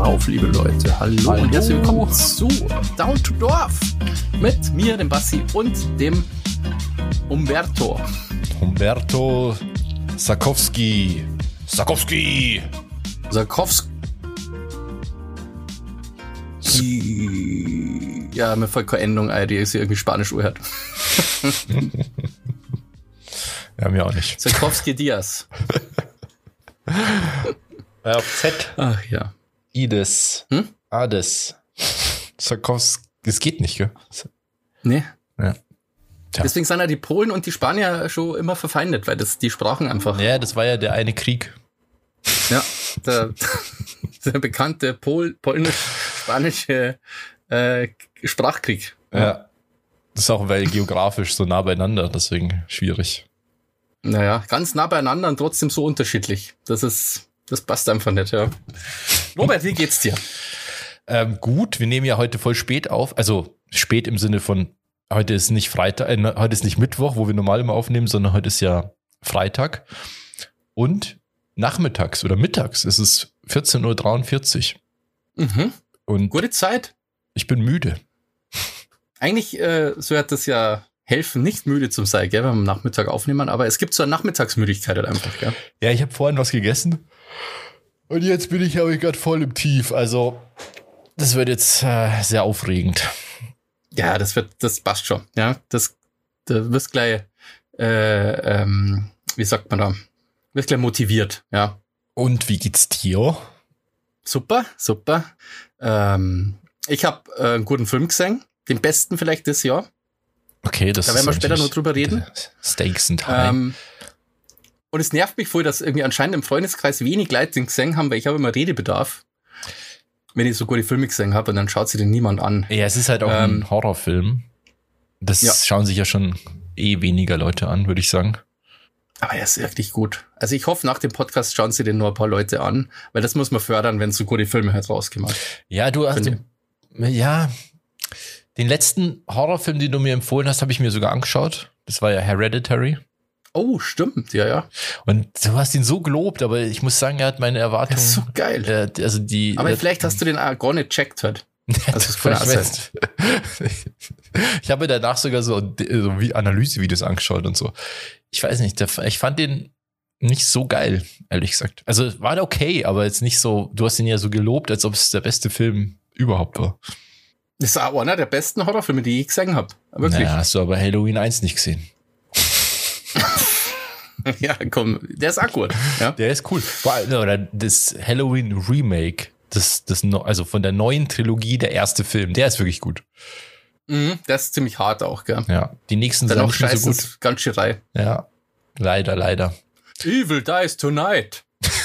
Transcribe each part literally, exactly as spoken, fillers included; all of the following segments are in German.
auf, liebe Leute. Hallo, Hallo. Und herzlich willkommen zu Down to Dorf mit mir, dem Bassi und dem Umberto. Umberto Sakowski. Sakowski! Sakowski. Ja, mir fällt keine Endung ein, die ist irgendwie Spanisch gehört. Ja, mir auch nicht. Sakowski Diaz. Auf Z. Ach ja. Ides. Hm? Ades. Sakowski. Das geht nicht, gell? Nee. Ja. Tja. Deswegen sind ja die Polen und die Spanier schon immer verfeindet, weil das die Sprachen einfach. Ja, das war ja der eine Krieg. Ja, der, der bekannte Pol, polnisch-spanische äh, Sprachkrieg. Ja. Das ist auch, weil geografisch so nah beieinander, deswegen schwierig. Naja, ganz nah beieinander und trotzdem so unterschiedlich. Das ist, das passt einfach nicht, ja. Robert, wie geht's dir? Ähm, gut, wir nehmen ja heute voll spät auf. Also spät im Sinne von, heute ist nicht Freitag, äh, heute ist nicht Mittwoch, wo wir normal immer aufnehmen, sondern heute ist ja Freitag. Und nachmittags oder mittags ist es vierzehn Uhr dreiundvierzig. Mhm. Und Gute Zeit. ich bin müde. Eigentlich äh, so hat das ja helfen, nicht müde zu sein, gell, wenn wir am Nachmittag aufnehmen, aber es gibt so eine Nachmittagsmüdigkeit halt einfach, gell? Ja, ich habe vorhin was gegessen. Und jetzt bin ich aber gerade voll im Tief. Also, das wird jetzt äh, sehr aufregend. Ja, das wird, das passt schon, ja. Das, du wirst gleich, äh, ähm, wie sagt man da, wirst gleich motiviert, ja. Und wie geht's dir? Super, super. Ähm, ich habe äh, einen guten Film gesehen, den besten vielleicht das Jahr. Okay, das Da werden wir ist später noch natürlich drüber reden. Stakes and high. Ähm, und es nervt mich voll, dass irgendwie anscheinend im Freundeskreis wenig Leute den gesehen haben, weil ich habe immer Redebedarf, wenn ich so gute Filme gesehen habe und dann schaut sich den niemand an. Ja, es ist halt auch ähm, ein Horrorfilm. Das ja. schauen sich ja schon eh weniger Leute an, würde ich sagen. Aber er ist wirklich gut. Also ich hoffe, nach dem Podcast schauen sie den nur ein paar Leute an, weil das muss man fördern, wenn so gute Filme halt rauskommen. Ja, du hast den, ja, den letzten Horrorfilm, den du mir empfohlen hast, habe ich mir sogar angeschaut. Das war ja Hereditary. Oh, stimmt, ja, ja. Und du hast ihn so gelobt, aber ich muss sagen, er hat meine Erwartungen. Das ist so geil. Äh, also die. Aber äh, vielleicht hast du den auch gar nicht checkt halt. Also von der ich, weiß, ich habe mir danach sogar so, so wie Analysevideos angeschaut und so. Ich weiß nicht, der, ich fand den nicht so geil, ehrlich gesagt. Also war der okay, aber jetzt nicht so, du hast ihn ja so gelobt, als ob es der beste Film überhaupt war. Das ist auch einer der besten Horrorfilme, die ich gesehen habe. Wirklich. Naja, hast du aber Halloween eins nicht gesehen. Ja, komm, der ist auch gut. Ja. Der ist cool. Oder das Halloween Remake, das, das, also von der neuen Trilogie, der erste Film, der ist wirklich gut. Mhm, der ist ziemlich hart auch, gell. Ja, die nächsten Dann sind auch nicht mehr so scheiße, gut. ganz schirei. Ja, leider, leider. Evil dies tonight.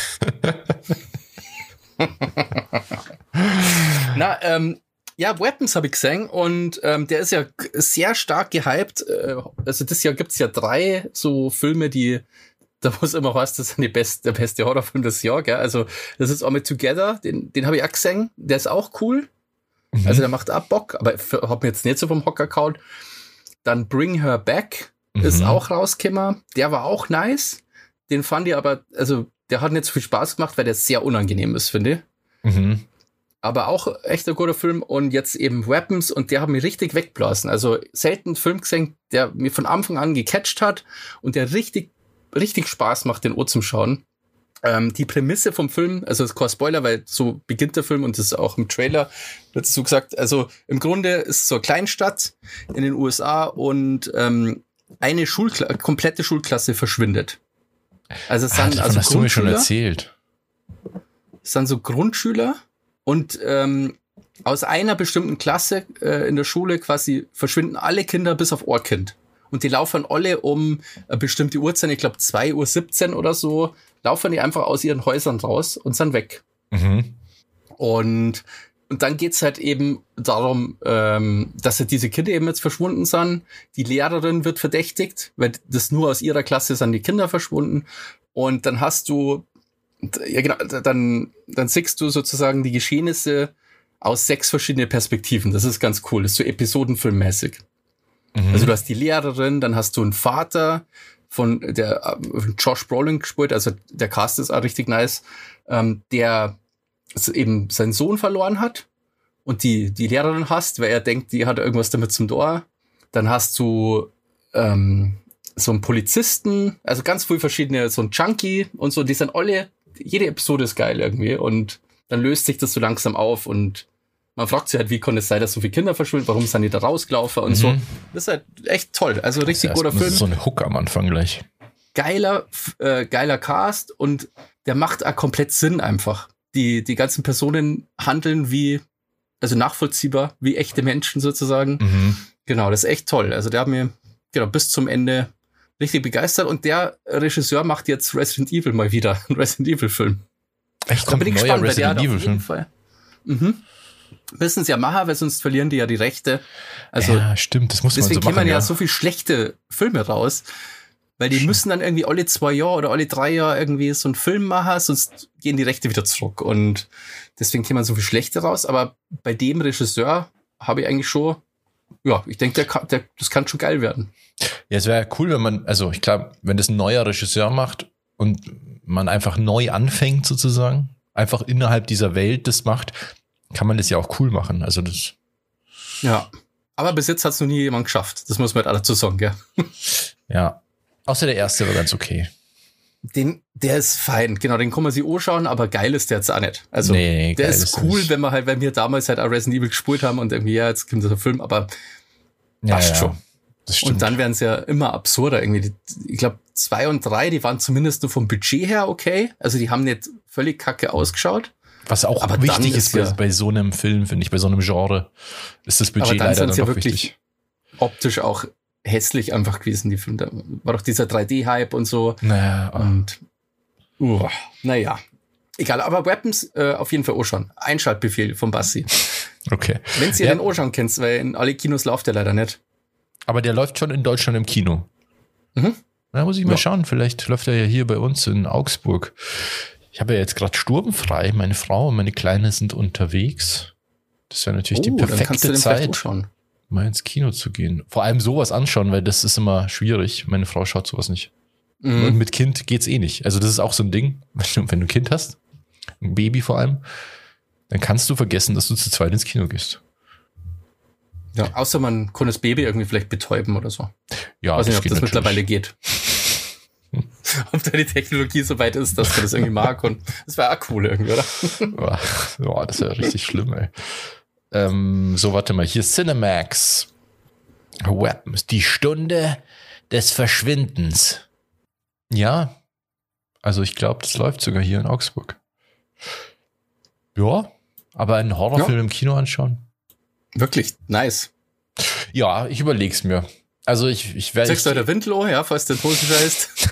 Na, ähm, ja, Weapons habe ich gesehen und ähm, der ist ja sehr stark gehypt. Äh, also das Jahr gibt's ja drei so Filme, die, da muss immer was, das sind die best, der beste Horrorfilm des Jahres, gell? Also das ist auch mit Together, den, den habe ich auch gesehen. Der ist auch cool. Mhm. Also der macht auch Bock, aber für, hab mir jetzt nicht so vom Hocker gehauen. Dann Bring Her Back ist Mhm. auch rausgekommen. Der war auch nice. Den fand ich aber, also der hat nicht so viel Spaß gemacht, weil der sehr unangenehm ist, finde ich. Mhm. Aber auch echt ein guter Film und jetzt eben Weapons und der hat mich richtig wegblasen. Also selten einen Film gesehen, der mir von Anfang an gecatcht hat und der richtig, richtig Spaß macht, den Ohr zum Schauen. Ähm, die Prämisse vom Film, also das ist kein Spoiler, weil so beginnt der Film und das ist auch im Trailer dazu gesagt. Also im Grunde ist es so eine Kleinstadt in den U S A und ähm, eine Schulkla- komplette Schulklasse verschwindet. Also es Ah, sind davon also hast du mir schon Grundschüler, erzählt. es sind so Grundschüler und ähm, aus einer bestimmten Klasse äh, in der Schule quasi verschwinden alle Kinder bis auf ein Kind. Und die laufen alle um eine bestimmte Uhrzeit, ich glaube zwei Uhr siebzehn oder so, laufen die einfach aus ihren Häusern raus und sind weg. Mhm. Und, und dann geht's halt eben darum, ähm, dass halt diese Kinder eben jetzt verschwunden sind. Die Lehrerin wird verdächtigt, weil das nur aus ihrer Klasse sind die Kinder verschwunden. Und dann hast du, ja genau, dann, dann siehst du sozusagen die Geschehnisse aus sechs verschiedene Perspektiven. Das ist ganz cool. Das ist so episodenfilmmäßig. Mhm. Also du hast die Lehrerin, dann hast du einen Vater von der äh, Josh Brolin gespielt, also der Cast ist auch richtig nice, ähm, der eben seinen Sohn verloren hat und die, die Lehrerin hasst, weil er denkt, die hat irgendwas damit zum Tor. Dann hast du ähm, so einen Polizisten, also ganz viele verschiedene, so ein Junkie und so, die sind alle, jede Episode ist geil irgendwie und dann löst sich das so langsam auf und man fragt sich halt, wie konnte es sein, dass so viele Kinder verschwinden, warum sind die da rausgelaufen und mhm. so. Das ist halt echt toll, also richtig das guter heißt, Film. Das ist so eine Hook am Anfang gleich. Geiler, äh, geiler Cast und der macht auch komplett Sinn einfach. Die, die ganzen Personen handeln wie, also nachvollziehbar, wie echte Menschen sozusagen. Mhm. Genau, das ist echt toll. Also der hat mir genau bis zum Ende richtig begeistert und der Regisseur macht jetzt Resident Evil mal wieder, einen Resident Evil Film. Echt, kommt ein neuer Resident Evil Film? Mhm. Müssen sie ja machen, weil sonst verlieren die ja die Rechte. Also ja, stimmt, das muss man so machen. Deswegen kommen ja ja so viele schlechte Filme raus, weil die müssen dann irgendwie alle zwei Jahre oder alle drei Jahre irgendwie so einen Film machen, sonst gehen die Rechte wieder zurück und deswegen kommen so viele schlechte raus, aber bei dem Regisseur habe ich eigentlich schon, ja, ich denke, der, kann, der das kann schon geil werden. Ja, es wäre ja cool, wenn man, also ich glaube, wenn das ein neuer Regisseur macht und man einfach neu anfängt sozusagen, einfach innerhalb dieser Welt das macht, kann man das ja auch cool machen. Also das. Ja, aber bis jetzt hat es noch nie jemand geschafft. Das muss man halt dazu sagen, gell? Ja, außer der erste war ganz okay. Den, der ist fein, genau, den kann man sich anschauen, aber geil ist der jetzt auch nicht. Also nee, der ist, ist cool, nicht. wenn wir halt, wenn wir damals halt auch Resident Evil gespielt haben und irgendwie, ja, jetzt kommt dieser Film, aber ja, passt ja, schon. Das stimmt. Und dann werden es ja immer absurder irgendwie. Ich glaube, zwei und drei, die waren zumindest nur vom Budget her okay. Also die haben nicht völlig kacke ausgeschaut. Was auch aber wichtig ist, ist ja, bei, bei so einem Film, finde ich, bei so einem Genre, ist das Budget aber dann leider dann ja doch wirklich wichtig. Optisch auch hässlich einfach gewesen, die Filme. Da war doch dieser drei D-Hype und so. Naja. Und uh, naja. Egal, aber Weapons äh, auf jeden Fall auch schon. Einschaltbefehl von Bassi. Okay. Wenn ihr ja. den auch schon kennst, weil in alle Kinos läuft der leider nicht. Aber der läuft schon in Deutschland im Kino. Mhm. Da muss ich mal ja. schauen. Vielleicht läuft er ja hier bei uns in Augsburg. Ich habe ja jetzt gerade sturmfrei. Meine Frau und meine Kleine sind unterwegs. Das wäre natürlich oh, die perfekte Zeit, mal ins Kino zu gehen. Vor allem sowas anschauen, weil das ist immer schwierig. Meine Frau schaut sowas nicht. Mhm. Und mit Kind geht's eh nicht. Also das ist auch so ein Ding, wenn du, wenn du ein Kind hast, ein Baby vor allem, dann kannst du vergessen, dass du zu zweit ins Kino gehst. Ja, außer man kann das Baby irgendwie vielleicht betäuben oder so. Ja, weiß das nicht, ob geht das natürlich. mittlerweile geht. Ob da die Technologie so weit ist, dass man das irgendwie mag. Und das wäre auch cool irgendwie, oder? Boah, das wäre richtig schlimm, ey. Ähm, so, warte mal. Hier Cinemax. Weapons. Die Stunde des Verschwindens. Ja. Also ich glaube, das läuft sogar hier in Augsburg. Ja. Aber einen Horrorfilm ja. im Kino anschauen? Wirklich nice. Ja, ich überleg's mir. Also ich, ich werde. Sechst du der Windel, ja, falls der Hosen scheißt.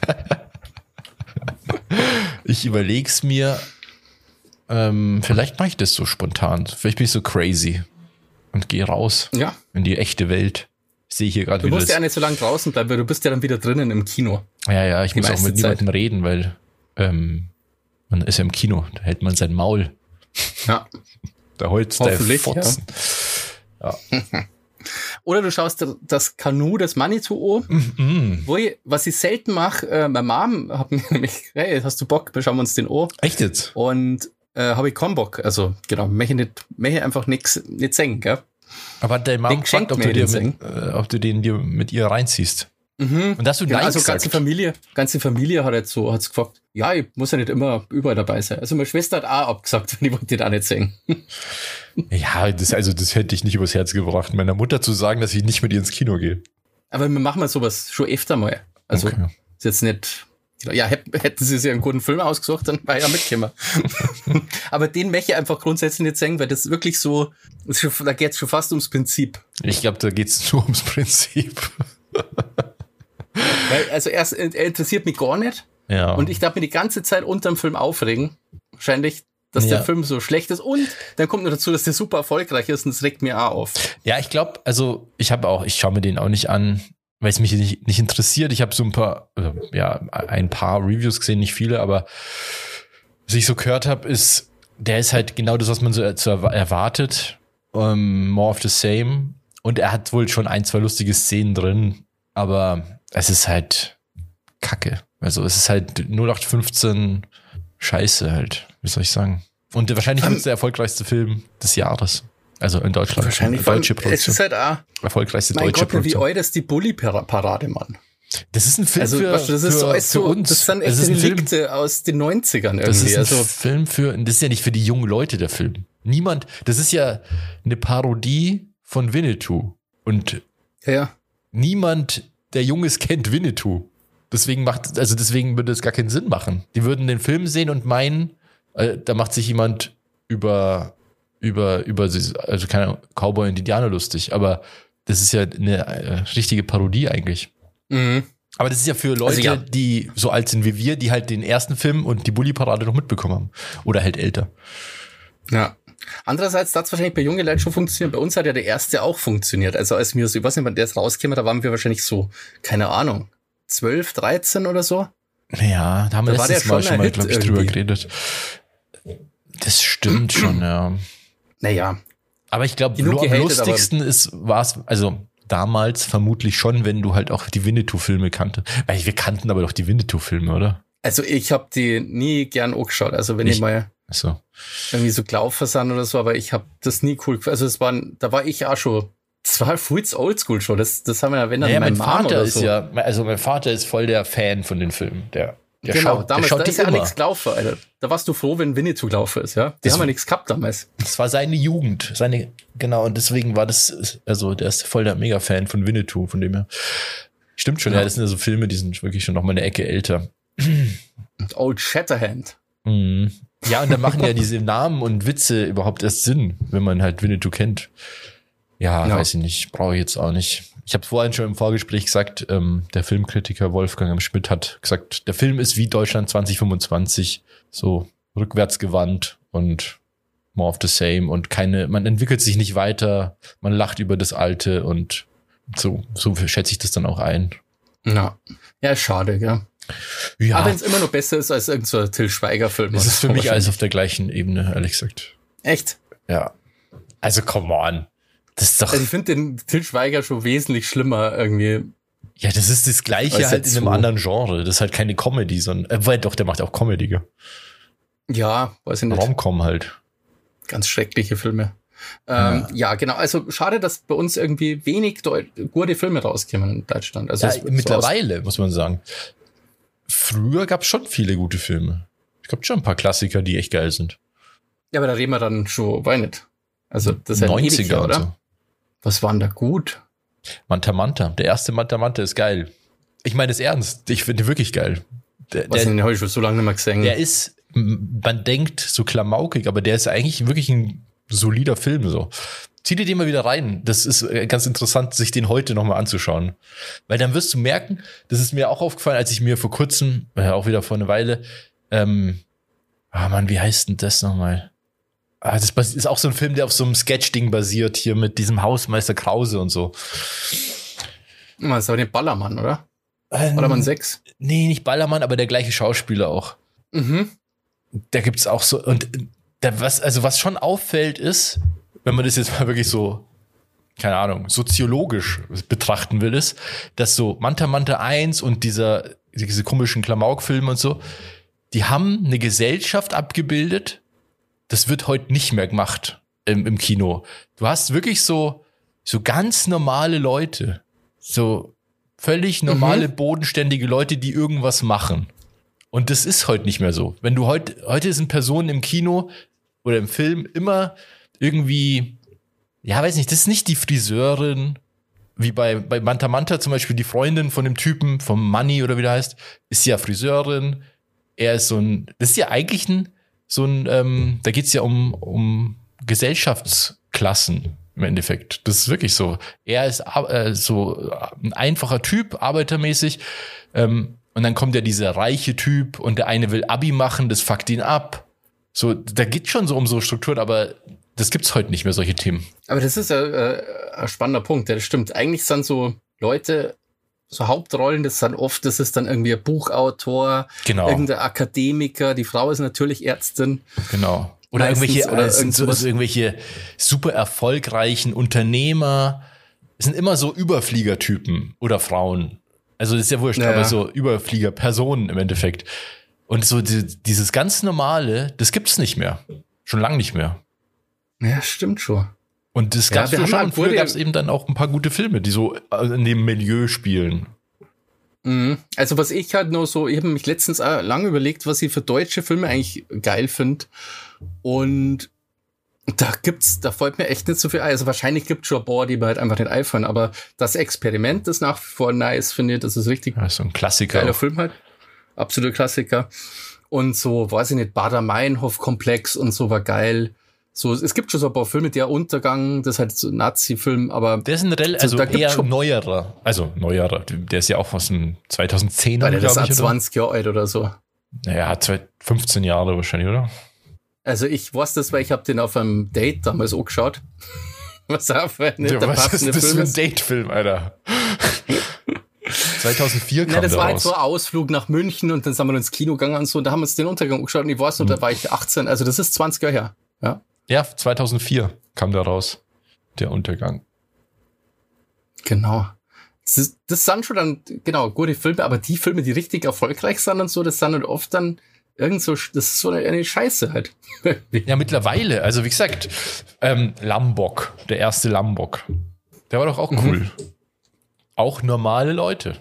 Ich überleg's mir. Ähm, vielleicht mache ich das so spontan. Vielleicht bin ich so crazy und gehe raus ja. in die echte Welt. Ich sehe hier gerade wieder. Du musst das. ja nicht so lange draußen bleiben, weil du bist ja dann wieder drinnen im Kino. Ja, ja, ich muss auch mit niemandem reden, weil ähm, man ist ja im Kino. Da hält man sein Maul. Ja. Da holt's der Fotzen. Ja. ja. Oder du schaust das Kanu des Manitou an, mm-hmm. wo ich, was ich selten mache, äh, meine Mom hat mir nämlich, hey, hast du Bock, wir schauen uns den an. Echt jetzt? Und äh, habe ich keinen Bock, also genau, möchte nicht, möchte einfach nix, nicht singen, gell? Aber deine Mom gefragt, ob du, dir mit, äh, ob du den dir mit ihr reinziehst. Mhm. Und hast du genau, Nein also gesagt? ganze Familie, ganze Familie hat jetzt so, hat's gefragt, ja, ich muss ja nicht immer überall dabei sein. Also meine Schwester hat auch abgesagt, wenn ich wollte den auch nicht singen. Ja, das, also das hätte ich nicht übers Herz gebracht, meiner Mutter zu sagen, dass ich nicht mit ihr ins Kino gehe. Aber wir machen mal sowas schon öfter mal. Also okay. Ist jetzt nicht, ja, hätten sie sich einen guten Film ausgesucht, dann war ich ja mitgekommen. Aber den möchte ich einfach grundsätzlich nicht singen, weil das wirklich so, das schon, da geht es schon fast ums Prinzip. Ich glaube, da geht es nur ums Prinzip. Weil, also erst, er interessiert mich gar nicht. Ja. Und ich darf mir die ganze Zeit unterm Film aufregen. Wahrscheinlich, dass ja. der Film so schlecht ist. Und dann kommt noch dazu, dass der super erfolgreich ist und das regt mir auch auf. Ja, ich glaube, also ich habe auch, ich schaue mir den auch nicht an, weil es mich nicht, nicht interessiert. Ich habe so ein paar, ja, ein paar Reviews gesehen, nicht viele, aber was ich so gehört habe, ist, der ist halt genau das, was man so, so erwartet. Um, more of the same. Und er hat wohl schon ein, zwei lustige Szenen drin, aber es ist halt Kacke. Also es ist halt null acht fünfzehn Scheiße halt. Wie soll ich sagen? Und wahrscheinlich wird es der erfolgreichste Film des Jahres. Also in Deutschland. Wahrscheinlich. Deutsche Produktion. Es ist halt auch, erfolgreichste mein deutsche Gott, Produktion. wie alt ist die Bulli-Parade, Mann? Das ist ein Film Also, für, weißt du, das ist für, so alles für so, uns. das sind Das echt ist ein Film, Relikte aus den neunzigern irgendwie. das ist ein Also, Film für, das ist ja nicht für die jungen Leute, der Film. Niemand, das ist ja eine Parodie von Winnetou. Und ja. niemand, der Junges kennt Winnetou. Deswegen macht, also deswegen würde es gar keinen Sinn machen. Die würden den Film sehen und meinen, äh, da macht sich jemand über, über, über, also keine Cowboy und Indianer lustig. Aber das ist ja eine äh, richtige Parodie eigentlich. Mhm. Aber das ist ja für Leute, Also ja. die so alt sind wie wir, die halt den ersten Film und die Bulli-Parade noch mitbekommen haben. Oder halt älter. Ja. Andererseits hat es wahrscheinlich bei jungen Leuten schon funktioniert. Bei uns hat ja der erste auch funktioniert. Also als wir so, ich weiß nicht, wann der jetzt rauskam, da waren wir wahrscheinlich so, keine Ahnung, zwölf, dreizehn oder so. Ja, da haben wir Da war letztes der Mal schon schon ein mal, Hit glaube ich, irgendwie. drüber geredet. Das stimmt schon, ja. Naja. Aber ich glaube, Genug am gehatet, lustigsten ist, war es, also damals vermutlich schon, wenn du halt auch die Winnetou-Filme kanntest. Weil wir kannten aber doch die Winnetou-Filme, oder? Also ich habe die nie gern angeschaut. Also wenn Ich- ich mal Achso. irgendwie so gelaufen sind oder so, aber ich habe das nie cool gefunden. Also es waren, da war ich auch schon, das war voll oldschool schon. Das, das haben wir ja, wenn dann Naja, mein mein Mom Vater oder ist so. ja, also mein Vater ist voll der Fan von den Filmen. Der, der genau, schaut, damals, der schaut da die ist ja auch immer. nichts gelaufen, Alter. Da warst du froh, wenn Winnetou gelaufen ist, ja? Die Das- haben ja nichts gehabt damals. Das war seine Jugend, seine, genau, und deswegen war das, also der ist voll der Mega-Fan von Winnetou, von dem her. Stimmt schon, ja, Ja. das sind ja so Filme, die sind wirklich schon noch mal eine Ecke älter. Und Old Shatterhand. Mhm. Ja, und dann machen ja diese Namen und Witze überhaupt erst Sinn, wenn man halt Winnetou kennt. Ja, Ja. weiß ich nicht, brauche ich jetzt auch nicht. Ich habe vorhin schon im Vorgespräch gesagt, ähm, der Filmkritiker Wolfgang M. Schmidt hat gesagt, der Film ist wie Deutschland zwanzig fünfundzwanzig, so rückwärts gewandt und more of the same und keine, man entwickelt sich nicht weiter, man lacht über das Alte und so, so schätze ich das dann auch ein. Ja. Ja, schade, ja. Ja, Aber wenn es immer noch besser ist als irgendein so Till Schweiger-Film. es oder ist für so mich alles wahrscheinlich. auf der gleichen Ebene, ehrlich gesagt. Echt? Ja. Also, come on. Das ist doch, Also ich finde den Till Schweiger schon wesentlich schlimmer irgendwie. ja, das ist das Gleiche Als halt in jetzt einem so. anderen Genre. Das ist halt keine Comedy, sondern, äh, weil doch, der macht auch Comedy, gell? Ja, weiß ich nicht. Rom-Com halt. Ganz schreckliche Filme. Ähm, ja. ja, genau. Also schade, dass bei uns irgendwie wenig Deu- gute Filme rauskommen in Deutschland. Also Ja, es- so mittlerweile, muss man sagen. Früher gab es schon viele gute Filme. Es gab schon ein paar Klassiker, die echt geil sind. Aus, ja, aber da reden wir dann schon, weiß nicht. Also das ist ja ewig neunziger her, und oder? so. Was war denn da gut? Manta Manta. Der erste Manta Manta ist geil. Ich meine es ernst. Ich finde den wirklich geil. Der, Was der, den habe ich schon so lange nicht mehr gesehen. der ist, m- man denkt so klamaukig, aber der ist eigentlich wirklich ein solider Film so. Zieh dir den mal wieder rein. Das ist äh, ganz interessant, sich den heute nochmal anzuschauen. Weil dann wirst du merken, das ist mir auch aufgefallen, als ich mir vor kurzem, äh, auch wieder vor einer Weile, ähm, ah Mann, wie heißt denn das nochmal? Ah, das bas- ist auch so ein Film, der auf so einem Sketch-Ding basiert, hier mit diesem Hausmeister Krause und so. Das war den Ballermann, oder? Ähm, Ballermann sechs. Nee, nicht Ballermann, aber der gleiche Schauspieler auch. Mhm. Da gibt's auch so, und da was, also was schon auffällt ist, wenn man das jetzt mal wirklich so, keine Ahnung, soziologisch betrachten will, ist, dass so Manta Manta eins und dieser, diese komischen Klamauk-Filme und so, die haben eine Gesellschaft abgebildet, das wird heute nicht mehr gemacht im, im Kino. Du hast wirklich so, so ganz normale Leute, so völlig normale, Mhm. bodenständige Leute, die irgendwas machen. Und das ist heute nicht mehr so. Wenn du heute, heute sind Personen im Kino oder im Film immer irgendwie, ja, weiß nicht, das ist nicht die Friseurin, wie bei, bei Manta Manta zum Beispiel die Freundin von dem Typen, vom Manni oder wie der heißt, ist ja Friseurin. Er ist so ein, das ist ja eigentlich ein, so ein, ähm, da geht's ja um, um Gesellschaftsklassen im Endeffekt. Das ist wirklich so. Er ist äh, so ein einfacher Typ, arbeitermäßig, ähm, und dann kommt ja dieser reiche Typ und der eine will Abi machen, das fuckt ihn ab. So, da geht's schon so um so Strukturen, aber das gibt's heute nicht mehr, solche Themen. Aber das ist ja äh, ein spannender Punkt, ja, das stimmt. Eigentlich sind so Leute, so Hauptrollen, das sind oft, das ist dann irgendwie ein Buchautor, Genau. irgendein Akademiker, die Frau ist natürlich Ärztin. Genau. Oder Meistens, irgendwelche, oder äh, sind so, irgendwas. so irgendwelche super erfolgreichen Unternehmer. Es sind immer so Überfliegertypen oder Frauen. Also das ist ja wurscht, Ja, aber ja. so Überfliegerpersonen im Endeffekt. Und so die, dieses ganz Normale, das gibt's nicht mehr. Schon lange nicht mehr. Ja, stimmt schon. Und das gab's ja, schon. halt Und früher gab es eben dann auch ein paar gute Filme, die so in dem Milieu spielen. Mhm. Also was ich halt noch so, ich habe mich letztens auch lange überlegt, was ich für deutsche Filme eigentlich geil finde. Und da gibt's, da fällt mir echt nicht so viel ein. Also wahrscheinlich gibt's schon ein paar, die mir halt einfach nicht einfallen. Aber das Experiment ist nach wie vor nice, finde ich. Das ist richtig ja, so ein Klassiker. Geiler auch. Film halt. Absoluter Klassiker. Und so, weiß ich nicht, Baader-Meinhof-Komplex und so war geil. So, es gibt schon so ein paar Filme, der Untergang, das ist halt so ein Nazi-Film, aber. Der ist ein Rel- also so, eher schon, neuerer. Also neuerer. Der ist ja auch aus dem zweitausendzehner, glaube ich. Der ist oder? zwanzig Jahre alt oder so. Naja, hat fünfzehn Jahre wahrscheinlich, oder? Also ich weiß das, weil ich habe den auf einem Date damals auch geschaut. Was auch nicht Ja, der was ist passende das Film für ein ist. Date-Film, Alter? zweitausendvier kam Ja, das der war halt raus. so ein Ausflug nach München und dann sind wir ins Kino gegangen und so. Und da haben wir uns den Untergang angeschaut und ich weiß noch, da war ich achtzehn. Also das ist zwanzig Jahre her. Ja, Ja, zweitausendvier kam der raus. Der Untergang. genau. Das, ist, das sind schon dann, genau, gute Filme, aber die Filme, die richtig erfolgreich sind und so, das sind halt oft dann irgend so, das ist so eine, eine Scheiße halt. Ja, mittlerweile. Also wie gesagt, ähm, Lambok, der erste Lambok. Der war doch auch cool. Mhm. Auch normale Leute.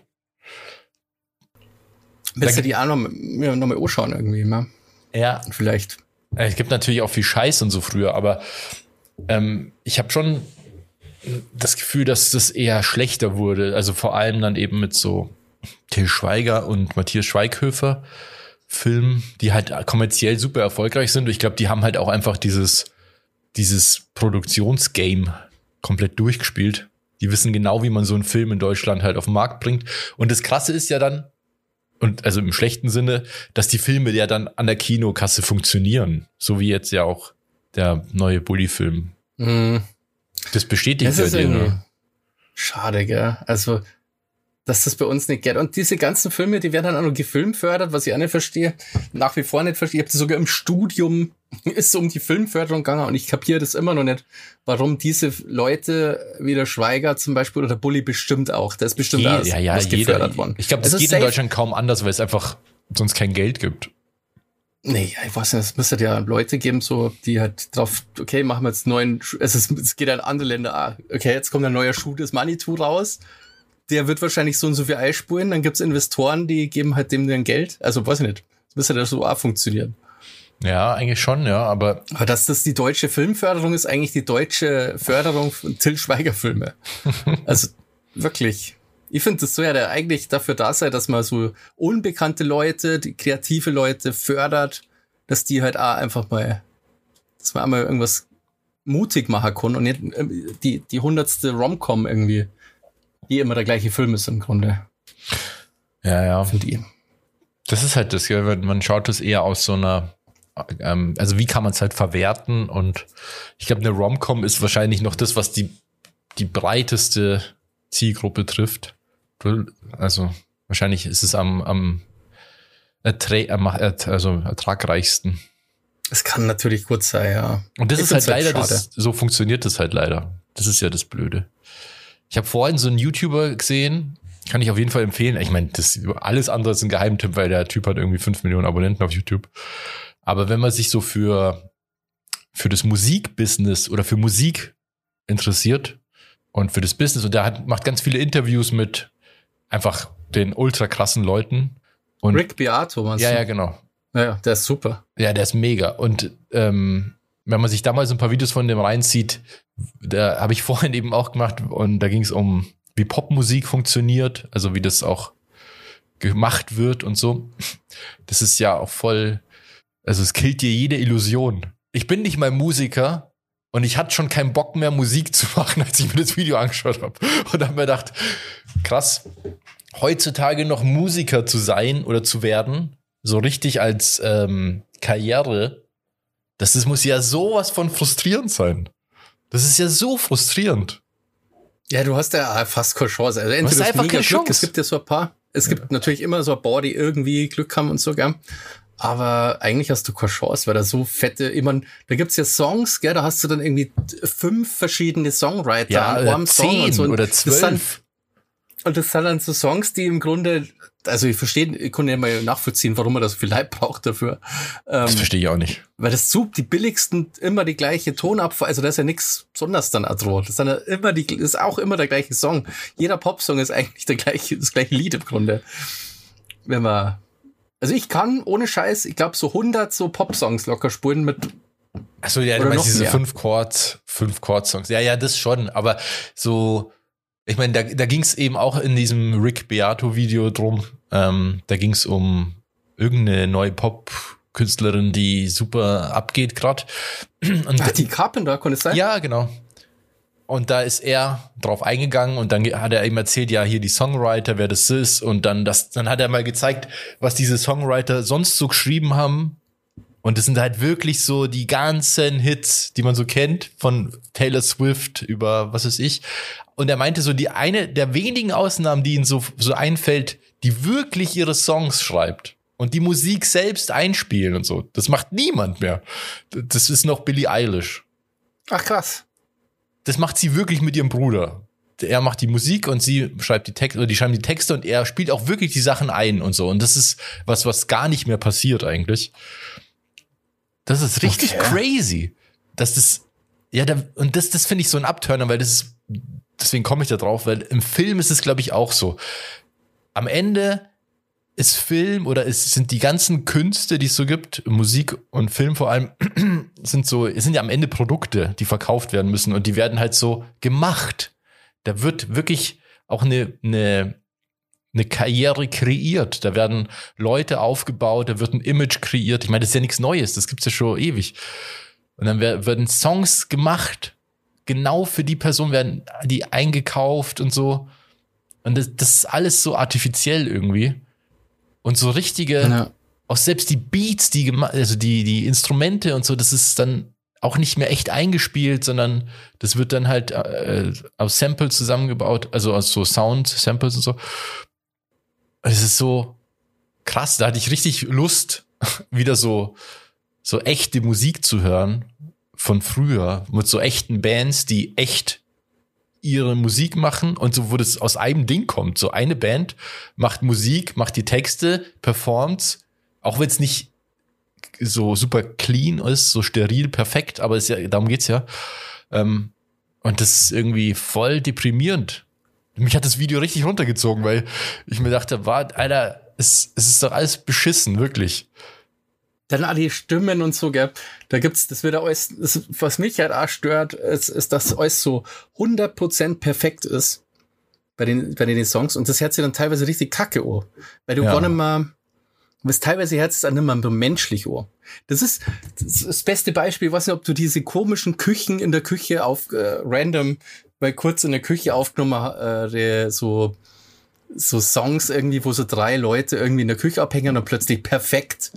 Willst du die auch noch, mir noch mal anschauen irgendwie, mal? Ja. Vielleicht. Es gibt natürlich auch viel Scheiß und so früher, aber ähm, ich habe schon das Gefühl, dass das eher schlechter wurde. Also vor allem dann eben mit so Til Schweiger und Matthias Schweighöfer Filmen, die halt kommerziell super erfolgreich sind. Ich glaube, die haben halt auch einfach dieses, dieses Produktionsgame komplett durchgespielt. Die wissen genau, wie man so einen Film in Deutschland halt auf den Markt bringt. Und das Krasse ist ja dann, und also im schlechten Sinne, dass die Filme ja dann an der Kinokasse funktionieren. So wie jetzt ja auch der neue Bully-Film. Mhm. Das bestätigt das ja ist dir. irgendwie Ne? schade, gell? Also, dass das bei uns nicht geht. Und diese ganzen Filme, die werden dann auch noch gefilmfördert, was ich auch nicht verstehe. Nach wie vor nicht verstehe. Ich habe das sogar im Studium, ist so um die Filmförderung gegangen und ich kapiere das immer noch nicht, warum diese Leute wie der Schweiger zum Beispiel oder der Bulli bestimmt auch, der ist bestimmt Je, auch ja, ja, was gefördert jeder, worden. Ich glaube, das es geht safe. in Deutschland kaum anders, weil es einfach sonst kein Geld gibt. Nee, ich weiß nicht, es müsste ja Leute geben, so, die halt drauf, okay, machen wir jetzt neuen, Schuh, es, ist, es geht ja in andere Länder, ah, okay, jetzt kommt ein neuer Schuh des Manitou raus, der wird wahrscheinlich so und so viel einspulen, dann gibt's Investoren, die geben halt dem dann Geld, also weiß ich nicht, das müsste ja so auch funktionieren. Ja, eigentlich schon, ja, aber... Aber dass das die deutsche Filmförderung ist, eigentlich die deutsche Förderung von Til Schweiger Filme. Also, wirklich... Ich finde, das soll ja eigentlich dafür da sein, dass man so unbekannte Leute, die kreative Leute fördert, dass die halt auch einfach mal, dass man einmal irgendwas mutig machen kann und nicht die, die hundertste Rom-Com irgendwie, die immer der gleiche Film ist im Grunde. Ja, ja. Für die. Das ist halt das, ja, man schaut das eher aus so einer, ähm, also wie kann man es halt verwerten und ich glaube, eine Rom-Com ist wahrscheinlich noch das, was die, die breiteste Zielgruppe trifft. Also wahrscheinlich ist es am, am, erträ- am also ertragreichsten. Es kann natürlich gut sein, ja. Und das Ich ist halt find's leider, halt das, so funktioniert das halt leider. Das ist ja das Blöde. Ich habe vorhin so einen YouTuber gesehen, kann ich auf jeden Fall empfehlen. Ich meine, das alles andere ist ein Geheimtipp, weil der Typ hat irgendwie fünf Millionen Abonnenten auf YouTube. Aber wenn man sich so für, für das Musikbusiness oder für Musik interessiert und für das Business, und der hat, macht ganz viele Interviews mit einfach den ultra krassen Leuten. Und Rick Beato, meinst ja, du? ja, genau. Ja, ja, der ist super. Ja, der ist mega. Und ähm, wenn man sich da mal so ein paar Videos von dem reinzieht, da habe ich vorhin eben auch gemacht und da ging es um, wie Popmusik funktioniert, also wie das auch gemacht wird und so. Das ist ja auch voll, also es killt dir jede Illusion. Ich bin nicht mal Musiker und ich hatte schon keinen Bock mehr, Musik zu machen, als ich mir das Video angeschaut habe. Und habe mir gedacht, krass, heutzutage noch Musiker zu sein oder zu werden, so richtig als ähm, Karriere, das, das muss ja sowas von frustrierend sein. Das ist ja so frustrierend. Ja, du hast ja fast keine Chance. Also entweder du hast einfach mega keine Glück, Chance. es gibt ja so ein paar. Es gibt ja natürlich immer so ein paar, die irgendwie Glück haben und so, gell? Aber eigentlich hast du keine Chance, weil da so fette, ich mein, da gibt's ja Songs, gell, da hast du dann irgendwie fünf verschiedene Songwriter Ja, an oder einem Song zehn und so. Und oder das sind, zwölf. und das sind dann so Songs, die im Grunde also ich verstehe, ich kann nicht mal nachvollziehen, warum man da so viel Leib braucht dafür. Ähm, das verstehe ich auch nicht. Weil das Zug, die billigsten, immer die gleiche Tonabfolge, also da ist ja nichts besonders dann droht. Das ist, ja immer die, das ist auch immer der gleiche Song. Jeder Popsong ist eigentlich der gleiche, das gleiche Lied im Grunde. Wenn man, also ich kann ohne Scheiß, ich glaube so hundert so Popsongs locker spulen mit. Achso, ja, du meinst diese fünf Chord, fünf Chord-Songs. Ja, ja, das schon, aber so, ich meine, da, da ging es eben auch in diesem Rick Beato-Video drum. Ähm, da ging es um irgendeine neue Pop-Künstlerin, die super abgeht gerade. Ach, die Carpenter, kann es sein? Ja, genau. Und da ist er drauf eingegangen und dann hat er ihm erzählt, ja, hier die Songwriter, wer das ist. Und dann, das, dann hat er mal gezeigt, was diese Songwriter sonst so geschrieben haben. Und das sind halt wirklich so die ganzen Hits, die man so kennt, von Taylor Swift über was weiß ich. Und er meinte so, die eine der wenigen Ausnahmen, die ihm so, so einfällt, die wirklich ihre Songs schreibt und die Musik selbst einspielen und so. Das macht niemand mehr. Das ist noch Billie Eilish. Ach, krass. Das macht sie wirklich mit ihrem Bruder. Er macht die Musik und sie schreibt die Texte, oder die schreiben die Texte und er spielt auch wirklich die Sachen ein und so. Und das ist was, was gar nicht mehr passiert eigentlich. Das ist richtig okay. Crazy. Dass das, ja, da, und das, das finde ich so ein Abturner, weil das ist, deswegen komme ich da drauf, weil im Film ist es, glaube ich, auch so. Am Ende ist Film oder es sind die ganzen Künste, die es so gibt, Musik und Film vor allem, sind so, es sind ja am Ende Produkte, die verkauft werden müssen und die werden halt so gemacht. Da wird wirklich auch eine, eine, eine Karriere kreiert. Da werden Leute aufgebaut, da wird ein Image kreiert. Ich meine, das ist ja nichts Neues, das gibt's ja schon ewig. Und dann werden Songs gemacht, genau für die Person werden die eingekauft und so. Und das, das ist alles so artifiziell irgendwie. Und so richtige, ja. Auch selbst die Beats, die gemacht, also die, die Instrumente und so, das ist dann auch nicht mehr echt eingespielt, sondern das wird dann halt äh, aus Samples zusammengebaut, also aus so Sound-Samples und so. Es ist so krass, da hatte ich richtig Lust, wieder so, so echte Musik zu hören von früher, mit so echten Bands, die echt ihre Musik machen und so, wo das aus einem Ding kommt. So eine Band macht Musik, macht die Texte, performt, auch wenn es nicht so super clean ist, so steril, perfekt, aber es ist ja, darum geht's ja. Ähm, und das ist irgendwie voll deprimierend. Mich hat das Video richtig runtergezogen, weil ich mir dachte, warte, Alter, es, es ist doch alles beschissen, wirklich. Dann all die Stimmen und so, gell, da gibt's, das wird alles, das, was mich halt auch stört, ist, ist, dass alles so hundert Prozent perfekt ist bei den, bei den Songs und das hört sich dann teilweise richtig kacke an, weil du ja. gar nicht mehr, was teilweise hört sich dann nicht mehr menschlich an. Das ist, das ist das beste Beispiel, ich weiß nicht, ob du diese komischen Küchen in der Küche auf, äh, random, weil kurz in der Küche aufgenommen, äh, so, so Songs irgendwie, wo so drei Leute irgendwie in der Küche abhängen und plötzlich perfekt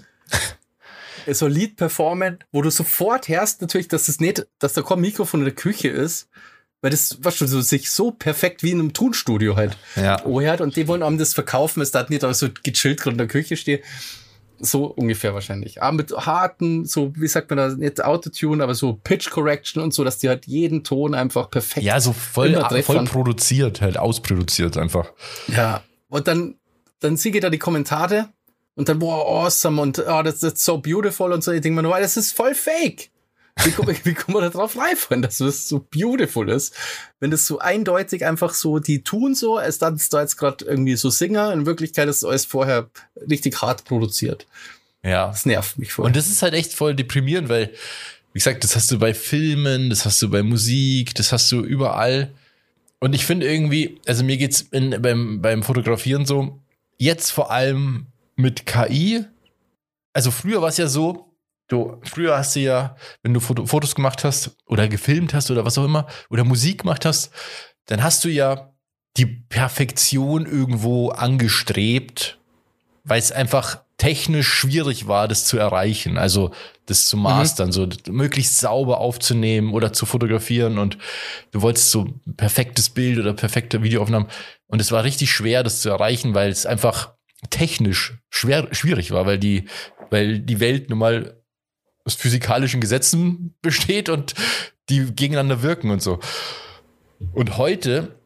so ein Lied performen, wo du sofort hörst natürlich, dass das nicht, dass da kein Mikrofon in der Küche ist, weil das, was schon so sich so perfekt wie in einem Tonstudio halt ja. anhört und die wollen einem das verkaufen, es da nicht so gechillt gerade in der Küche steht. So ungefähr wahrscheinlich. Aber mit harten, so, wie sagt man da, nicht Autotune, aber so Pitch Correction und so, dass die halt jeden Ton einfach perfekt. Ja, so voll, voll produziert, halt ausproduziert einfach. Ja. Und dann, dann sehe ich da die Kommentare und dann, wow, awesome und oh, das ist so beautiful und so. Ich denke mir nur, das ist voll fake. Wie kommt wie komm man da drauf rein, dass das so beautiful ist? Wenn das so eindeutig einfach so, die tun so, als dann ist da jetzt gerade irgendwie so Singer, in Wirklichkeit ist alles vorher richtig hart produziert. Ja. Das nervt mich voll. Und das ist halt echt voll deprimierend, weil, wie gesagt, das hast du bei Filmen, das hast du bei Musik, das hast du überall. Und ich finde irgendwie, also mir geht's in, beim, beim Fotografieren so, jetzt vor allem mit K I. Also früher war es ja so, du, früher hast du ja, wenn du Foto, Fotos gemacht hast oder gefilmt hast oder was auch immer, oder Musik gemacht hast, dann hast du ja die Perfektion irgendwo angestrebt, weil es einfach technisch schwierig war, das zu erreichen, also das zu mastern, mhm. so möglichst sauber aufzunehmen oder zu fotografieren und du wolltest so ein perfektes Bild oder perfekte Videoaufnahmen und es war richtig schwer, das zu erreichen, weil es einfach technisch schwer, schwierig war, weil die, weil die Welt nun mal aus physikalischen Gesetzen besteht und die gegeneinander wirken und so. Und heute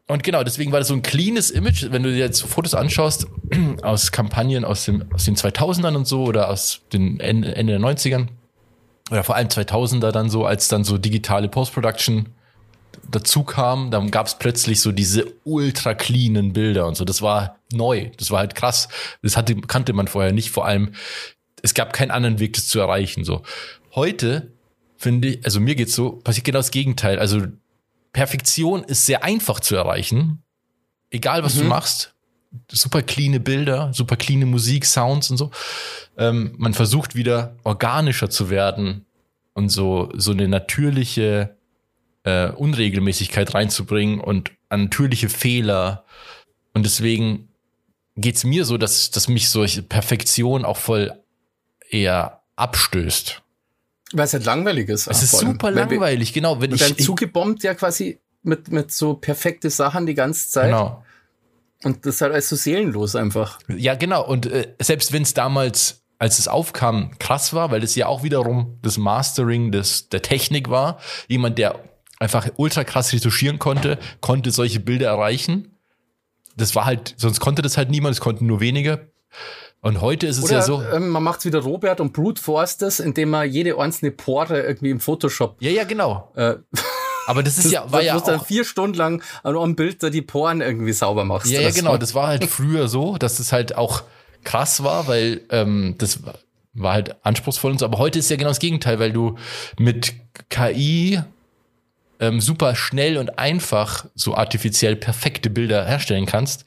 Und genau, deswegen war das so ein cleanes Image, wenn du dir jetzt Fotos anschaust aus Kampagnen aus, dem, aus den zweitausendern und so oder aus den Ende, Ende der neunzigern oder vor allem zweitausender dann so, als dann so digitale Post-Production dazu kam, dann gab es plötzlich so diese ultra cleanen Bilder und so. Das war neu, das war halt krass. Das hatte, kannte man vorher nicht, vor allem es gab keinen anderen Weg, das zu erreichen. So heute finde ich, also mir geht's so, passiert genau das Gegenteil. Also Perfektion ist sehr einfach zu erreichen, egal was mhm. du machst. Super cleane Bilder, super cleane Musik, Sounds und so. Ähm, man versucht wieder organischer zu werden und so so eine natürliche äh, Unregelmäßigkeit reinzubringen und natürliche Fehler. Und deswegen geht's mir so, dass dass mich solche Perfektion auch voll eher abstößt. Weil es halt langweilig ist. Es ist super langweilig, wir, genau. Wenn ich, dann zugebombt ja quasi mit, mit so perfekte Sachen die ganze Zeit. Genau. Und das ist halt alles so seelenlos einfach. Ja, genau. Und äh, selbst wenn es damals, als es aufkam, krass war, weil es ja auch wiederum das Mastering des, der Technik war. Jemand, der einfach ultra krass retuschieren konnte, konnte solche Bilder erreichen. Das war halt, sonst konnte das halt niemand, es konnten nur wenige. Und heute ist es Oder, ja so. Ähm, man macht es wieder Robert und brute force das, indem man jede einzelne Pore irgendwie im Photoshop. Ja, ja, genau. Äh, aber das ist das, ja, war ja. Du musst dann vier Stunden lang an einem Bild da die Poren irgendwie sauber machst. Ja, ja, genau. Das war halt früher so, dass es halt auch krass war, weil ähm, das war halt anspruchsvoll und so. Aber heute ist ja genau das Gegenteil, weil du mit K I ähm, super schnell und einfach so artifiziell perfekte Bilder herstellen kannst.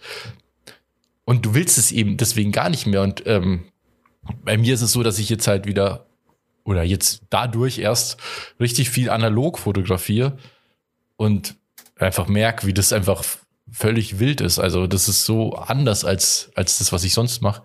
Und du willst es eben deswegen gar nicht mehr. Und ähm, bei mir ist es so, dass ich jetzt halt wieder oder jetzt dadurch erst richtig viel analog fotografiere und einfach merke, wie das einfach völlig wild ist. Also das ist so anders als als das, was ich sonst mache.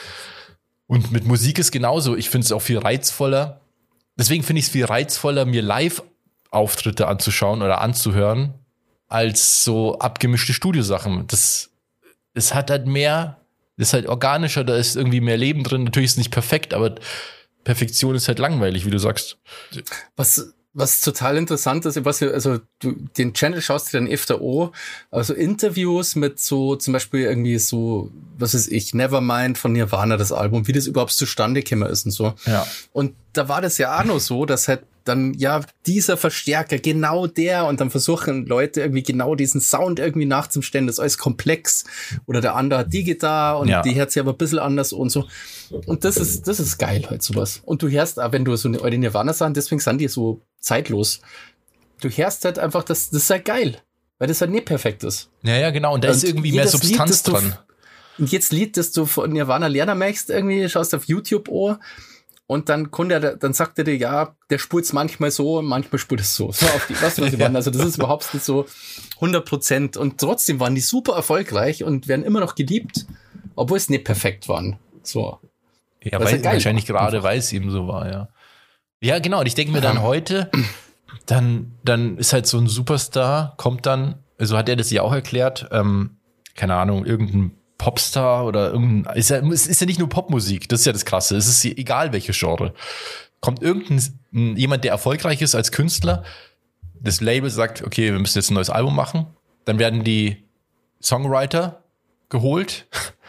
Und mit Musik ist genauso. Ich finde es auch viel reizvoller. Deswegen finde ich es viel reizvoller, mir Live-Auftritte anzuschauen oder anzuhören, als so abgemischte Studiosachen. Das Es hat halt mehr, ist halt organischer, da ist irgendwie mehr Leben drin. Natürlich ist es nicht perfekt, aber Perfektion ist halt langweilig, wie du sagst. Was, was total interessant ist, was, also du den Channel schaust dir dann öfter an, also Interviews mit so zum Beispiel irgendwie so, was weiß ich, Nevermind von Nirvana, das Album, wie das überhaupt zustande gekommen ist und so. Ja. Und da war das ja auch noch so, dass halt dann, ja, dieser Verstärker, genau der, und dann versuchen Leute irgendwie genau diesen Sound irgendwie nachzustellen, das ist alles komplex, oder der andere hat die Gitarre und ja. die hört sich aber ein bisschen anders und so. Und das ist, das ist geil halt sowas. Und du hörst auch, wenn du so eine alte Nirvana-Sachen, deswegen sind die so zeitlos. Du hörst halt einfach, das, das ist halt geil, weil das halt nicht perfekt ist. Ja, ja, genau, und da und ist irgendwie mehr Substanz Lied, dran. Du, und jetzt Lied, das du von Nirvana lernen möchtest, irgendwie, schaust auf YouTube an, und dann konnte er, dann sagt er dir, ja, der spult's manchmal so, manchmal spult es so. So auf die, weißt du, was ich meine? Also das ist überhaupt nicht so hundert Prozent. Und trotzdem waren die super erfolgreich und werden immer noch geliebt, obwohl es nicht perfekt waren. So. Ja, weil, ja wahrscheinlich war. Gerade, weil es eben so war, ja. Ja, genau. Und ich denke mir dann ja. heute, dann, dann ist halt so ein Superstar, kommt dann, also hat er das ja auch erklärt, ähm, keine Ahnung, irgendein Popstar oder irgendein, ist ja, es ist ja nicht nur Popmusik, das ist ja das Krasse, es ist egal welche Genre. Kommt irgendein, jemand, der erfolgreich ist als Künstler, das Label sagt, okay, wir müssen jetzt ein neues Album machen, dann werden die Songwriter geholt,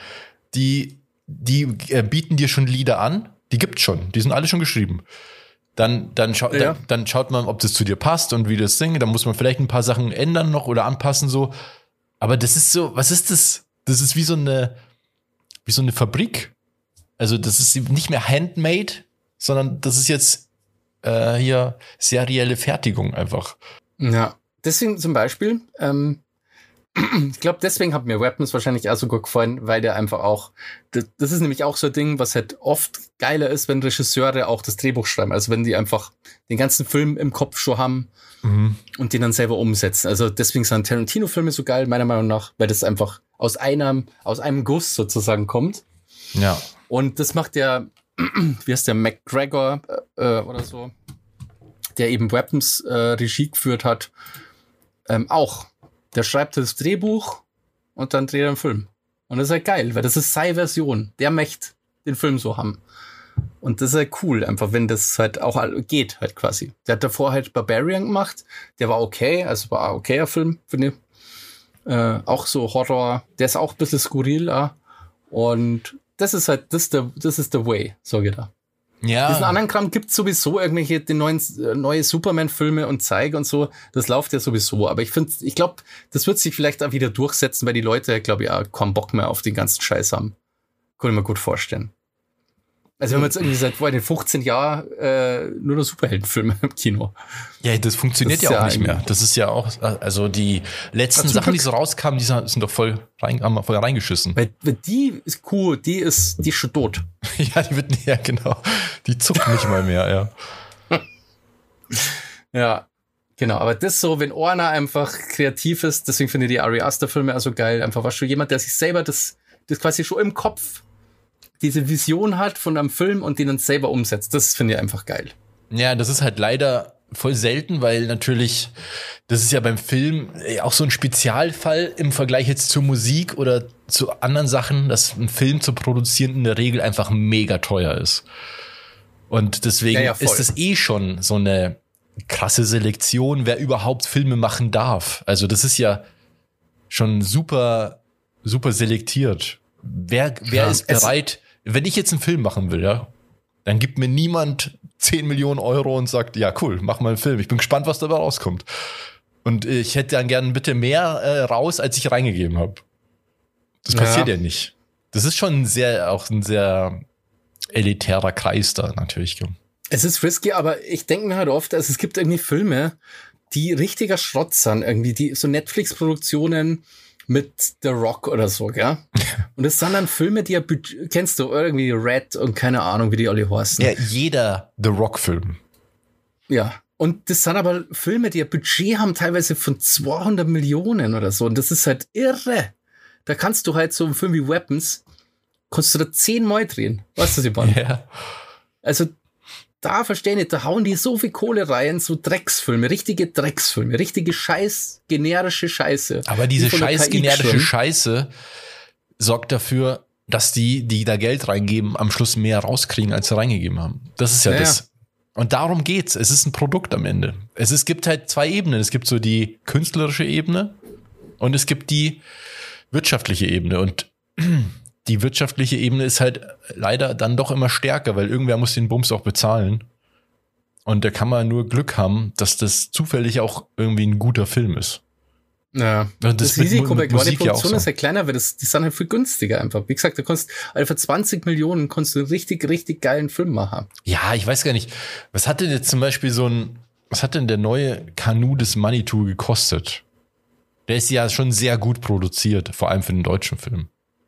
die, die äh, bieten dir schon Lieder an, die gibt's schon, die sind alle schon geschrieben. Dann, dann, schau, ja. dann, dann schaut man, ob das zu dir passt und wie du das singst, dann muss man vielleicht ein paar Sachen ändern noch oder anpassen so, aber das ist so, was ist das? Das ist wie so eine, wie so eine Fabrik. Also das ist nicht mehr handmade, sondern das ist jetzt äh, hier serielle Fertigung einfach. Ja, deswegen zum Beispiel, ähm, ich glaube, deswegen hat mir Weapons wahrscheinlich auch so gut gefallen, weil der einfach auch, das, das ist nämlich auch so ein Ding, was halt oft geiler ist, wenn Regisseure auch das Drehbuch schreiben. Also wenn die einfach den ganzen Film im Kopf schon haben mhm. und den dann selber umsetzen. Also deswegen sind Tarantino-Filme so geil, meiner Meinung nach, weil das einfach aus einem, aus einem Guss sozusagen kommt. Ja. Und das macht der, wie heißt der, McGregor äh, oder so, der eben Weapons äh, Regie geführt hat, ähm, auch. Der schreibt das Drehbuch und dann dreht er einen Film. Und das ist halt geil, weil das ist seine Version. Der möchte den Film so haben. Und das ist halt cool, einfach wenn das halt auch geht, halt quasi. Der hat davor halt Barbarian gemacht, der war okay, also war ein okayer Film, finde ich. Äh, auch so Horror. Der ist auch ein bisschen skurril. Äh. Und das ist halt, das ist der, das ist der Way, sag ich da. Ja. Diesen anderen Kram gibt's sowieso irgendwelche, die neuen, äh, neue Superman-Filme und Zeig und so. Das läuft ja sowieso. Aber ich finde, ich glaube, das wird sich vielleicht auch wieder durchsetzen, weil die Leute, glaube ich, auch keinen Bock mehr auf den ganzen Scheiß haben. Kann ich mir gut vorstellen. Also wir haben jetzt irgendwie seit vor den fünfzehn Jahren äh, nur noch Superheldenfilme im Kino. Ja, das funktioniert das ja auch ja nicht mehr. Das ist ja auch, also die letzten ja, Sachen, Glück. die so rauskamen, die sind doch voll, rein, haben voll reingeschissen. Weil, weil die ist Kuh, die ist, die ist schon tot. Ja, die wird, ja genau, die zuckt nicht mal mehr, ja. Ja, genau. Aber das so, wenn einer einfach kreativ ist, deswegen finde ich die Ari Aster Filme also geil. Einfach war schon jemand, der sich selber das, das quasi schon im Kopf diese Vision hat von einem Film und den dann selber umsetzt. Das finde ich einfach geil. Ja, das ist halt leider voll selten, weil natürlich, das ist ja beim Film auch so ein Spezialfall im Vergleich jetzt zur Musik oder zu anderen Sachen, dass ein Film zu produzieren in der Regel einfach mega teuer ist. Und deswegen ja, ja, ist es eh schon so eine krasse Selektion, wer überhaupt Filme machen darf. Also das ist ja schon super, super selektiert. Wer, wer ja, ist bereit, wenn ich jetzt einen Film machen will, ja, dann gibt mir niemand zehn Millionen Euro und sagt, ja cool, mach mal einen Film. Ich bin gespannt, was dabei rauskommt. Und ich hätte dann gern bitte mehr äh, raus, als ich reingegeben habe. Das passiert ja. ja nicht. Das ist schon sehr, auch ein sehr elitärer Kreis da natürlich. Es ist risky, aber ich denke mir halt oft, also es gibt irgendwie Filme, die richtiger Schrott sind, irgendwie, die so Netflix-Produktionen mit The Rock oder so, gell? Und das sind dann Filme, die ja, kennst du, irgendwie Red und keine Ahnung, wie die alle heißen. Ja, jeder The Rock-Film. Ja, und das sind aber Filme, die ein Budget haben teilweise von zweihundert Millionen oder so. Und das ist halt irre. Da kannst du halt so einen Film wie Weapons, kannst du da zehnmal drehen. Weißt du, Simon? Ja. Also, da verstehe ich nicht, da hauen die so viel Kohle rein, so Drecksfilme, richtige Drecksfilme, richtige Scheiß, generische Scheiße. Aber diese scheiß generische Scheiße sorgt dafür, dass die, die da Geld reingeben, am Schluss mehr rauskriegen, als sie reingegeben haben. Das ist ja, ja das. Und darum geht's. Es ist ein Produkt am Ende. Es, es gibt halt zwei Ebenen. Es gibt so die künstlerische Ebene und es gibt die wirtschaftliche Ebene. Und die wirtschaftliche Ebene ist halt leider dann doch immer stärker, weil irgendwer muss den Bums auch bezahlen. Und da kann man nur Glück haben, dass das zufällig auch irgendwie ein guter Film ist. Ja, das, das Risiko bei gerade Produktion ja so. ist ja kleiner, weil das, die sind halt viel günstiger einfach. Wie gesagt, da kannst also für zwanzig Millionen kannst du einen richtig, richtig geilen Film machen. Ja, ich weiß gar nicht. Was hat denn jetzt zum Beispiel so ein, was hat denn der neue Kanu des Manitou gekostet? Der ist ja schon sehr gut produziert, vor allem für den deutschen Film.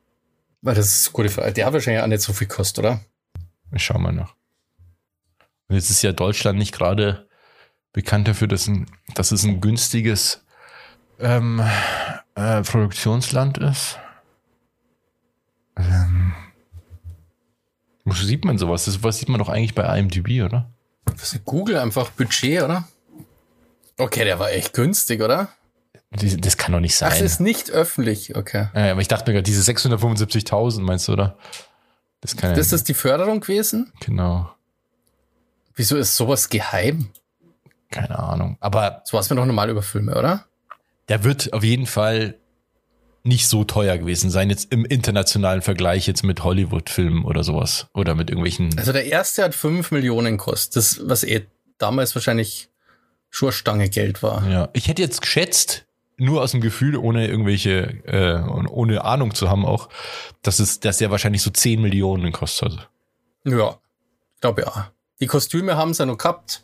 Weil das ist eine gute Frage. Der hat wahrscheinlich auch nicht so viel gekostet, oder? Ich schau mal nach. Und jetzt ist ja Deutschland nicht gerade bekannt dafür, dass, ein, dass es ein günstiges ähm, äh, Produktionsland ist. Ähm, wo sieht man sowas? Das was sieht man doch eigentlich bei I M D B, oder? Das ist Google einfach Budget, oder? Okay, der war echt günstig, oder? Die, das kann doch nicht sein. Ach, das ist nicht öffentlich, okay. Ja, aber ich dachte mir gerade, diese sechshundertfünfundsiebzigtausend meinst du, oder? Das kann ja das ist die Förderung gewesen? Genau. Wieso ist sowas geheim? Keine Ahnung. Aber so weiß man doch normal über Filme, oder? Der wird auf jeden Fall nicht so teuer gewesen sein, jetzt im internationalen Vergleich jetzt mit Hollywood-Filmen oder sowas. Oder mit irgendwelchen. Also der erste hat fünf Millionen gekostet. Das, was eh damals wahrscheinlich schon eine Stange Geld war. Ja, ich hätte jetzt geschätzt, nur aus dem Gefühl, ohne irgendwelche, äh, ohne Ahnung zu haben auch, dass es, dass der wahrscheinlich so zehn Millionen gekostet hat. Ja, ich glaube ja. Die Kostüme haben sie ja noch gehabt.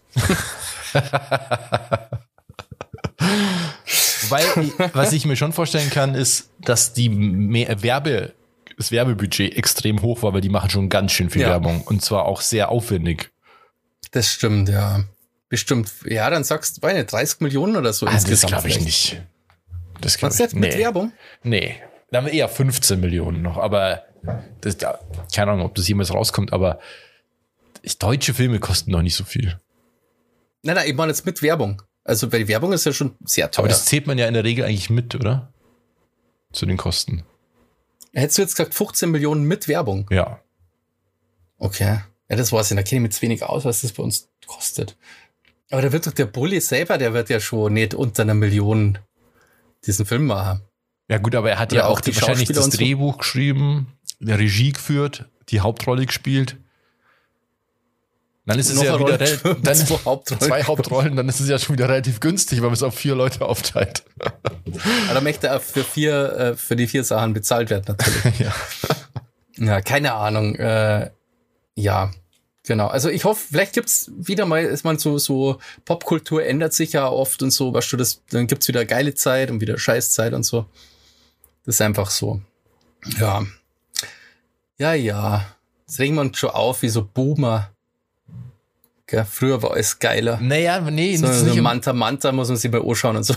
Weil, was ich mir schon vorstellen kann, ist, dass die mehr Werbe, das Werbebudget extrem hoch war, weil die machen schon ganz schön viel ja. Werbung und zwar auch sehr aufwendig. Das stimmt, ja. Bestimmt. Ja, dann sagst du, meine dreißig Millionen oder so. Ah, das glaube ich nicht. Das glaube ich nicht. Mit nee. Werbung? Nee. Da haben wir eher fünfzehn Millionen noch, aber das, keine Ahnung, ob das jemals rauskommt, aber deutsche Filme kosten noch nicht so viel. Nein, nein, ich meine jetzt mit Werbung. Also, weil die Werbung ist ja schon sehr teuer. Aber das zählt man ja in der Regel eigentlich mit, oder? Zu den Kosten. Hättest du jetzt gesagt fünfzehn Millionen mit Werbung? Ja. Okay. Ja, das weiß ich. Da kenne ich mich zu wenig aus, was das bei uns kostet. Aber da wird doch der Bulli selber, der wird ja schon nicht unter einer Million diesen Film machen. Ja gut, aber er hat ja, ja auch die wahrscheinlich das so. Drehbuch geschrieben, der Regie geführt, die Hauptrolle gespielt. Dann ist es ja wieder re- dann zwei, Hauptrollen. zwei Hauptrollen, dann ist es ja schon wieder relativ günstig, weil man es auf vier Leute aufteilt. Aber da möchte er für vier, äh, für die vier Sachen bezahlt werden, natürlich. ja. ja, keine Ahnung. Äh, ja, genau. Also ich hoffe, vielleicht gibt's wieder mal, ist man so, so Popkultur ändert sich ja oft und so, weißt du, das, dann gibt's wieder geile Zeit und wieder Scheißzeit und so. Das ist einfach so. Ja. Ja, ja. Jetzt regen wir uns schon auf wie so Boomer. Ja, früher war es geiler. Naja, nee, so, so nicht Manta Manta muss man sich bei anschauen und so.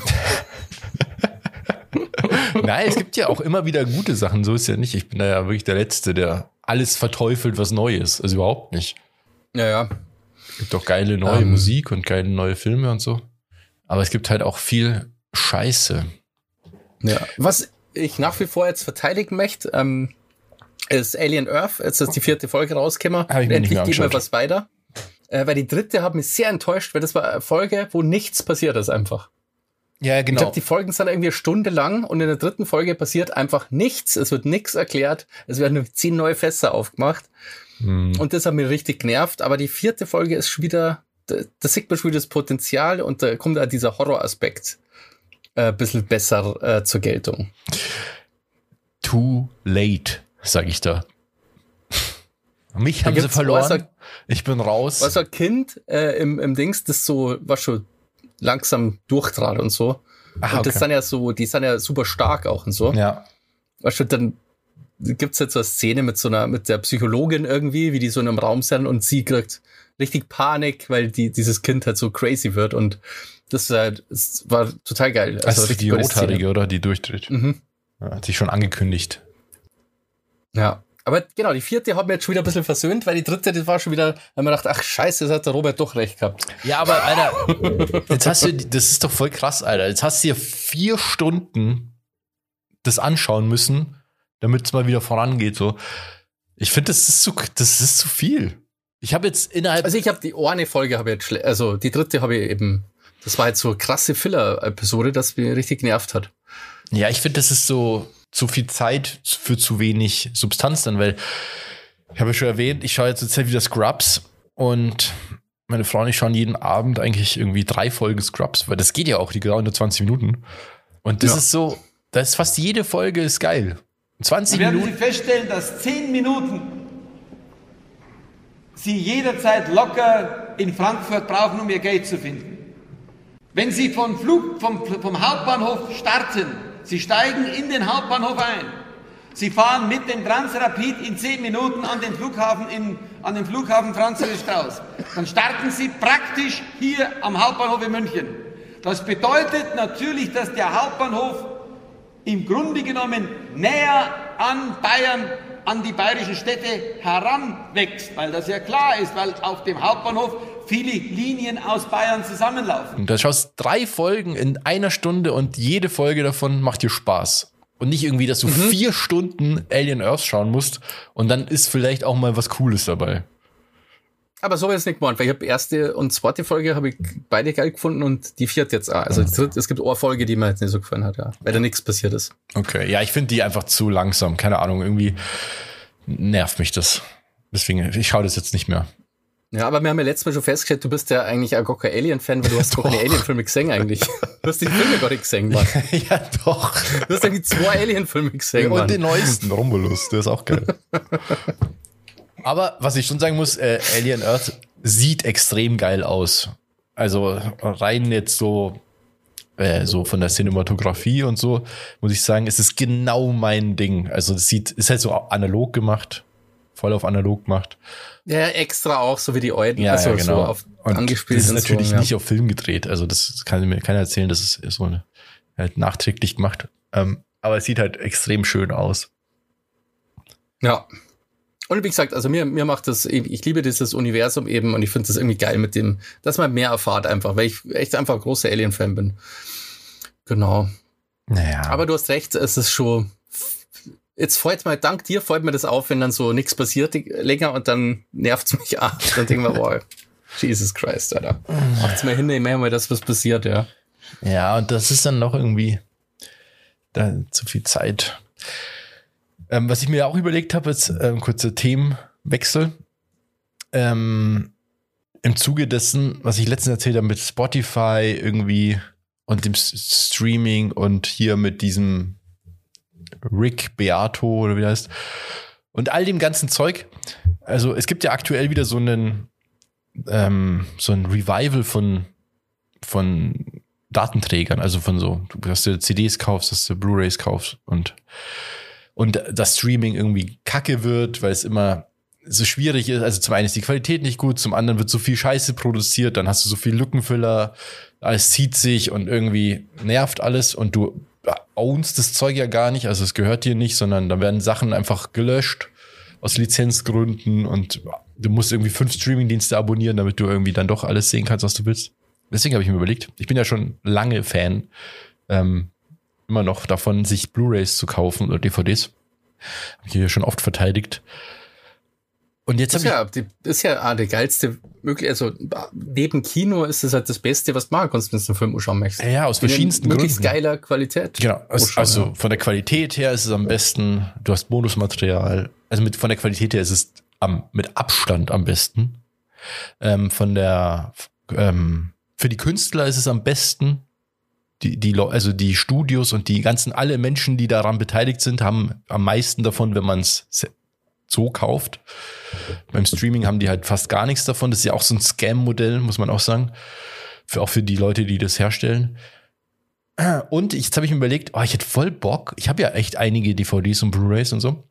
Nein, es gibt ja auch immer wieder gute Sachen, so ist ja nicht. Ich bin da ja wirklich der Letzte, der alles verteufelt, was neu ist. Also überhaupt nicht. Ja, ja. Es gibt auch geile neue ähm. Musik und geile neue Filme und so. Aber es gibt halt auch viel Scheiße. Ja, was ich nach wie vor jetzt verteidigen möchte, ähm, ist Alien Earth. Jetzt ist die vierte Folge rausgekommen. Endlich geht mal was weiter. Äh, weil die dritte hat mich sehr enttäuscht, weil das war eine Folge, wo nichts passiert ist einfach. Ja, genau. Ich glaube, die Folgen sind irgendwie eine Stunde lang und in der dritten Folge passiert einfach nichts. Es wird nichts erklärt. Es werden nur zehn neue Fässer aufgemacht. Hm. Und das hat mich richtig genervt. Aber die vierte Folge ist schon wieder, da, da sieht man schon wieder das Potenzial und da kommt auch dieser Horroraspekt äh, ein bisschen besser äh, zur Geltung. Too late, sag ich da. Mich haben sie verloren. Ein, ich bin raus. Was ein Kind äh, im, im Dings, das so, war schon langsam durchtrat und so. Ach, und das okay. sind ja so, die sind ja super stark auch und so. Ja. Weißt du, dann gibt's jetzt so eine Szene mit so einer, mit der Psychologin irgendwie, wie die so in einem Raum sind und sie kriegt richtig Panik, weil die, dieses Kind halt so crazy wird und das, äh, das war total geil. Also das ist die Rothaarige, oder? Die durchdreht. Mhm. Ja, hat sich schon angekündigt. Ja. Aber genau, die vierte hat mir jetzt schon wieder ein bisschen versöhnt, weil die dritte, das war schon wieder, weil man dachte, ach scheiße, das hat der Robert doch recht gehabt. Ja, aber Alter, jetzt hast du, das ist doch voll krass, Alter. Jetzt hast du dir vier Stunden das anschauen müssen, damit es mal wieder vorangeht. So, ich finde, das ist zu, das ist zu viel. Ich habe jetzt innerhalb. Also ich habe die eine Folge habe jetzt, schle- also die dritte habe ich eben, das war jetzt so eine krasse Filler-Episode, das mich richtig genervt hat. Ja, ich finde, das ist so zu viel Zeit für zu wenig Substanz dann, weil ich habe ja schon erwähnt, ich schaue jetzt zurzeit wieder Scrubs und meine Frau und ich schauen jeden Abend eigentlich irgendwie drei Folgen Scrubs, weil das geht ja auch, die dauern nur zwanzig Minuten. Und das ja. ist so, das ist fast jede Folge ist geil. zwanzig werden Minuten. Sie feststellen, dass zehn Minuten Sie jederzeit locker in Frankfurt brauchen, um Ihr Geld zu finden. Wenn Sie vom, Flug, vom, vom Hauptbahnhof starten, Sie steigen in den Hauptbahnhof ein. Sie fahren mit dem Transrapid in zehn Minuten an den Flughafen, in, an den Flughafen Franz Josef Strauß. Dann starten Sie praktisch hier am Hauptbahnhof in München. Das bedeutet natürlich, dass der Hauptbahnhof im Grunde genommen näher an Bayern, an die bayerischen Städte heranwächst, weil das ja klar ist, weil auf dem Hauptbahnhof viele Linien aus Bayern zusammenlaufen. Und da schaust drei Folgen in einer Stunde und jede Folge davon macht dir Spaß. Und nicht irgendwie, dass du mhm. vier Stunden Alien Earth schauen musst und dann ist vielleicht auch mal was Cooles dabei. Aber so habe ich es nicht gemacht, weil ich habe erste und zweite Folge habe ich beide geil gefunden und die vierte jetzt auch. Also die dritte, es gibt eine Folge, die mir jetzt nicht so gefallen hat, ja, weil da nichts passiert ist. Okay, ja, ich finde die einfach zu langsam. Keine Ahnung, irgendwie nervt mich das. Deswegen, ich schaue das jetzt nicht mehr. Ja, aber wir haben ja letztes Mal schon festgestellt, du bist ja eigentlich auch gar kein Alien-Fan, weil du hast doch keine Alien-Filme gesehen eigentlich. Du hast die Filme gar nicht gesehen, Mann. Ja, doch. Du hast eigentlich zwei Alien-Filme gesehen, Mann. Und den neuesten, Romulus, der ist auch geil. Aber was ich schon sagen muss, äh, Alien Earth sieht extrem geil aus. Also rein jetzt so, äh, so von der Cinematografie und so, muss ich sagen, es ist genau mein Ding. Also es sieht, ist halt so analog gemacht, voll auf analog gemacht. Ja, extra auch, so wie die Euden, ja, also ja, genau. so auf und angespielt. Das ist natürlich so, ja. nicht auf Film gedreht, also das kann mir keiner erzählen, das ist so eine, halt nachträglich gemacht. Ähm, aber es sieht halt extrem schön aus. Ja. Und wie gesagt, also mir, mir macht das, ich liebe dieses Universum eben und ich finde das irgendwie geil mit dem, dass man mehr erfahrt einfach, weil ich echt einfach ein großer Alien-Fan bin. Genau. Naja. Aber du hast recht, es ist schon, jetzt fällt mir, dank dir fällt mir das auf, wenn dann so nichts passiert länger und dann nervt's mich ab. Dann denken wir, boah, Jesus Christ, Alter. Macht's mal hin, ich mach mal das, was passiert, ja. Ja, und das ist dann noch irgendwie, da zu viel Zeit. Ähm, was ich mir auch überlegt habe, ist ein ähm, kurzer Themenwechsel. Ähm, Im Zuge dessen, was ich letztens erzählt habe mit Spotify irgendwie und dem S- Streaming und hier mit diesem Rick Beato oder wie der heißt und all dem ganzen Zeug. Also es gibt ja aktuell wieder so einen ähm, so ein Revival von von Datenträgern, also von so, dass du C Ds kaufst, dass du Blu-rays kaufst und und das Streaming irgendwie kacke wird, weil es immer so schwierig ist. Also zum einen ist die Qualität nicht gut, zum anderen wird so viel Scheiße produziert, dann hast du so viel Lückenfüller, alles zieht sich und irgendwie nervt alles und du ownst das Zeug ja gar nicht, also es gehört dir nicht, sondern da werden Sachen einfach gelöscht aus Lizenzgründen und du musst irgendwie fünf Streamingdienste abonnieren, damit du irgendwie dann doch alles sehen kannst, was du willst. Deswegen habe ich mir überlegt, ich bin ja schon lange Fan, ähm, immer noch davon, sich Blu-rays zu kaufen oder D V Ds. Habe ich hier schon oft verteidigt. Und jetzt ist, ja, die, ist ja ah, der geilste möglich, also neben Kino ist es halt das Beste, was du machen kannst, wenn du einen Film anschauen möchtest. Ja, aus verschiedensten Gründen. Möglichst geiler Qualität. Genau, also, also von der Qualität her ist es am besten, du hast Bonusmaterial, also mit von der Qualität her ist es am, mit Abstand am besten. Ähm, von der ähm, für die Künstler ist es am besten. Die, die, also die Studios und die ganzen, alle Menschen, die daran beteiligt sind, haben am meisten davon, wenn man es so kauft. Beim Streaming haben die halt fast gar nichts davon. Das ist ja auch so ein Scam-Modell, muss man auch sagen. Für, auch für die Leute, die das herstellen. Und jetzt habe ich mir überlegt, oh, ich hätte voll Bock. Ich habe ja echt einige D V Ds und Blu-rays und so.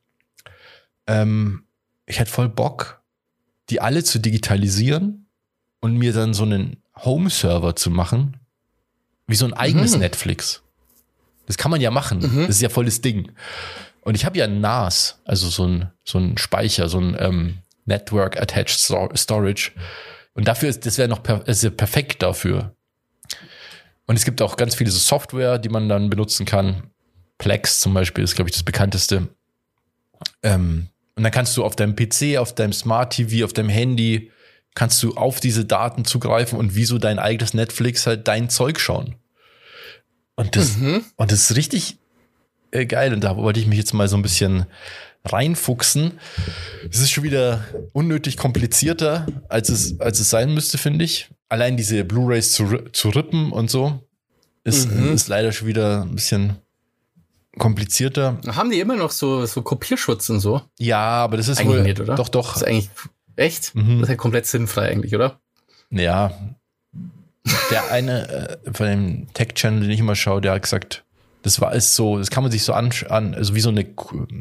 Ähm, ich hätte voll Bock, die alle zu digitalisieren und mir dann so einen Home-Server zu machen, wie so ein eigenes mhm. Netflix. Das kann man ja machen. Mhm. Das ist ja voll das Ding. Und ich habe ja N A S, also so ein, so ein Speicher, so ein ähm, Network Attached Storage. Und dafür ist, das wäre noch per, ist ja perfekt dafür. Und es gibt auch ganz viele so Software, die man dann benutzen kann. Plex zum Beispiel ist, glaube ich, das bekannteste. Ähm, und dann kannst du auf deinem P C, auf deinem Smart T V, auf deinem Handy, kannst du auf diese Daten zugreifen und wie so dein eigenes Netflix halt dein Zeug schauen. Und das, mhm. und das ist richtig äh, geil. Und da wollte ich mich jetzt mal so ein bisschen reinfuchsen. Es ist schon wieder unnötig komplizierter, als es, als es sein müsste, finde ich. Allein diese Blu-rays zu, zu rippen und so ist, mhm. ist leider schon wieder ein bisschen komplizierter. Haben die immer noch so, so Kopierschutz und so? Ja, aber das ist eigentlich wohl nicht, oder? Doch, doch. Das ist eigentlich echt? Mhm. Das ist ja komplett sinnfrei eigentlich, oder? Ja. Der eine äh, von dem Tech-Channel, den ich immer schaue, der hat gesagt, das war alles so, das kann man sich so anschauen, also wie so eine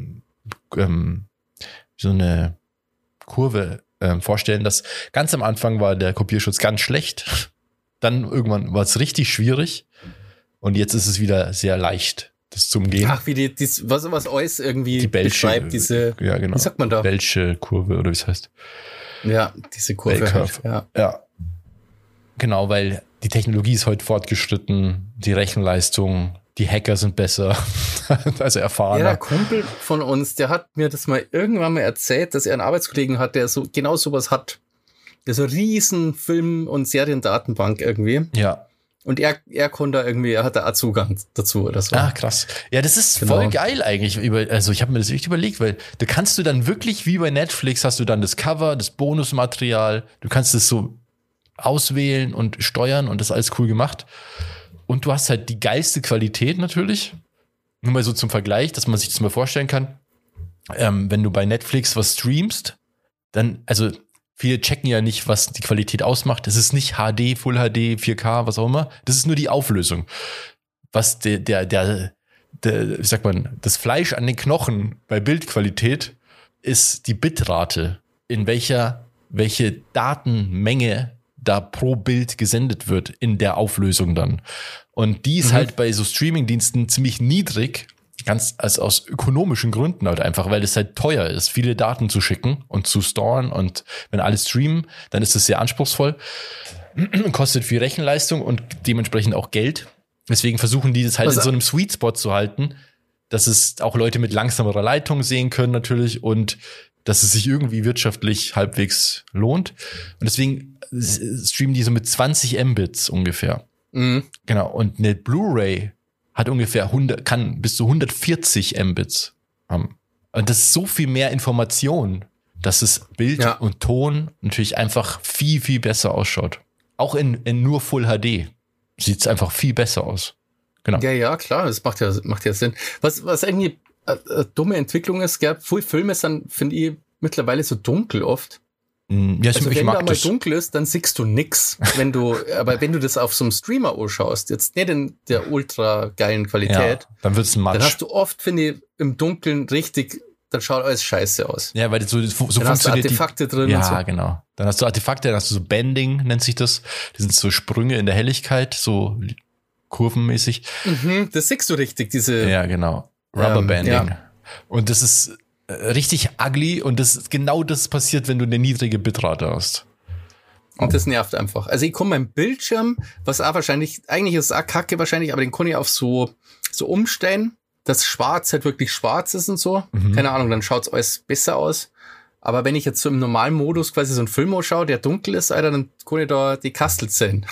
ähm, so eine Kurve ähm, vorstellen, dass ganz am Anfang war der Kopierschutz ganz schlecht, dann irgendwann war es richtig schwierig und jetzt ist es wieder sehr leicht, das zu umgehen. Ach, wie die, dies, was, was Eus irgendwie die Bellsche, beschreibt, diese, ja, genau. wie sagt man da? Bellsche Kurve oder wie es heißt. Ja, diese Kurve. Halt, ja. ja. Genau, weil die Technologie ist heute fortgeschritten, die Rechenleistung, die Hacker sind besser, also erfahrener. Ja, der Kumpel von uns, der hat mir das mal irgendwann mal erzählt, dass er einen Arbeitskollegen hat, der so genau sowas hat. Der so riesen Film- und Seriendatenbank irgendwie. Ja. Und er, er konnte da irgendwie, er hat da auch Zugang dazu oder so. Ah, krass. Ja, das ist genau. voll geil eigentlich. Also ich habe mir das echt überlegt, weil da kannst du dann wirklich, wie bei Netflix, hast du dann das Cover, das Bonusmaterial, du kannst es so auswählen und steuern und das ist alles cool gemacht. Und du hast halt die geilste Qualität natürlich. Nur mal so zum Vergleich, dass man sich das mal vorstellen kann. Ähm, wenn du bei Netflix was streamst, dann, also viele checken ja nicht, was die Qualität ausmacht. Es ist nicht H D, Full H D, vier K, was auch immer. Das ist nur die Auflösung. Was der, der, der, der, wie sagt man, das Fleisch an den Knochen bei Bildqualität ist die Bitrate, in welcher, welche Datenmenge da pro Bild gesendet wird in der Auflösung dann. Und die ist mhm. halt bei so Streamingdiensten ziemlich niedrig, ganz als aus ökonomischen Gründen halt einfach, weil es halt teuer ist, viele Daten zu schicken und zu storen und wenn alle streamen, dann ist es sehr anspruchsvoll, kostet viel Rechenleistung und dementsprechend auch Geld. Deswegen versuchen die das halt Was in so einem Sweet Spot zu halten, dass es auch Leute mit langsamerer Leitung sehen können natürlich und dass es sich irgendwie wirtschaftlich halbwegs lohnt. Und deswegen streamen die so mit zwanzig Mbits ungefähr. Mhm. Genau. Und eine Blu-ray hat ungefähr hundert, kann bis zu hundertvierzig Mbits haben. Und das ist so viel mehr Information, dass es Bild Ja. und Ton natürlich einfach viel, viel besser ausschaut. Auch in, in nur Full H D sieht es einfach viel besser aus. Genau. Ja, ja, klar, das macht ja, macht ja Sinn. Was, was irgendwie äh, äh, dumme Entwicklung ist, gell? Viele Filme sind, finde ich, mittlerweile so dunkel oft. Ja, ich, Also ich wenn mag da mal das. dunkel ist, dann siehst du nix. Wenn du, aber wenn du das auf so einem Streamer anschaust, jetzt nicht in der ultra geilen Ja, Qualität, dann wird es ein dann Matsch. hast du oft, finde ich, im Dunkeln richtig, dann schaut alles scheiße aus. Ja, weil das so, so Dann hast du funktioniert Artefakte die, drin ja, und so. genau. Dann hast du Artefakte, dann hast du so Bending, nennt sich das. Das sind so Sprünge in der Helligkeit, so kurvenmäßig. Mhm, das siehst du richtig, diese, Ja, genau. Rubberbanding. Ähm, ja. Und das ist äh, richtig ugly und das ist genau das passiert, wenn du eine niedrige Bitrate hast. und das nervt einfach. Also ich komme meinen Bildschirm, was auch wahrscheinlich, eigentlich ist es auch kacke wahrscheinlich, aber den kann ich auf so, so umstellen, dass schwarz halt wirklich schwarz ist und so. Mhm. Keine Ahnung, dann schaut's alles besser aus. Aber wenn ich jetzt so im normalen Modus quasi so einen Film anschaue, der dunkel ist, Alter, dann kann ich da die Kastel sehen.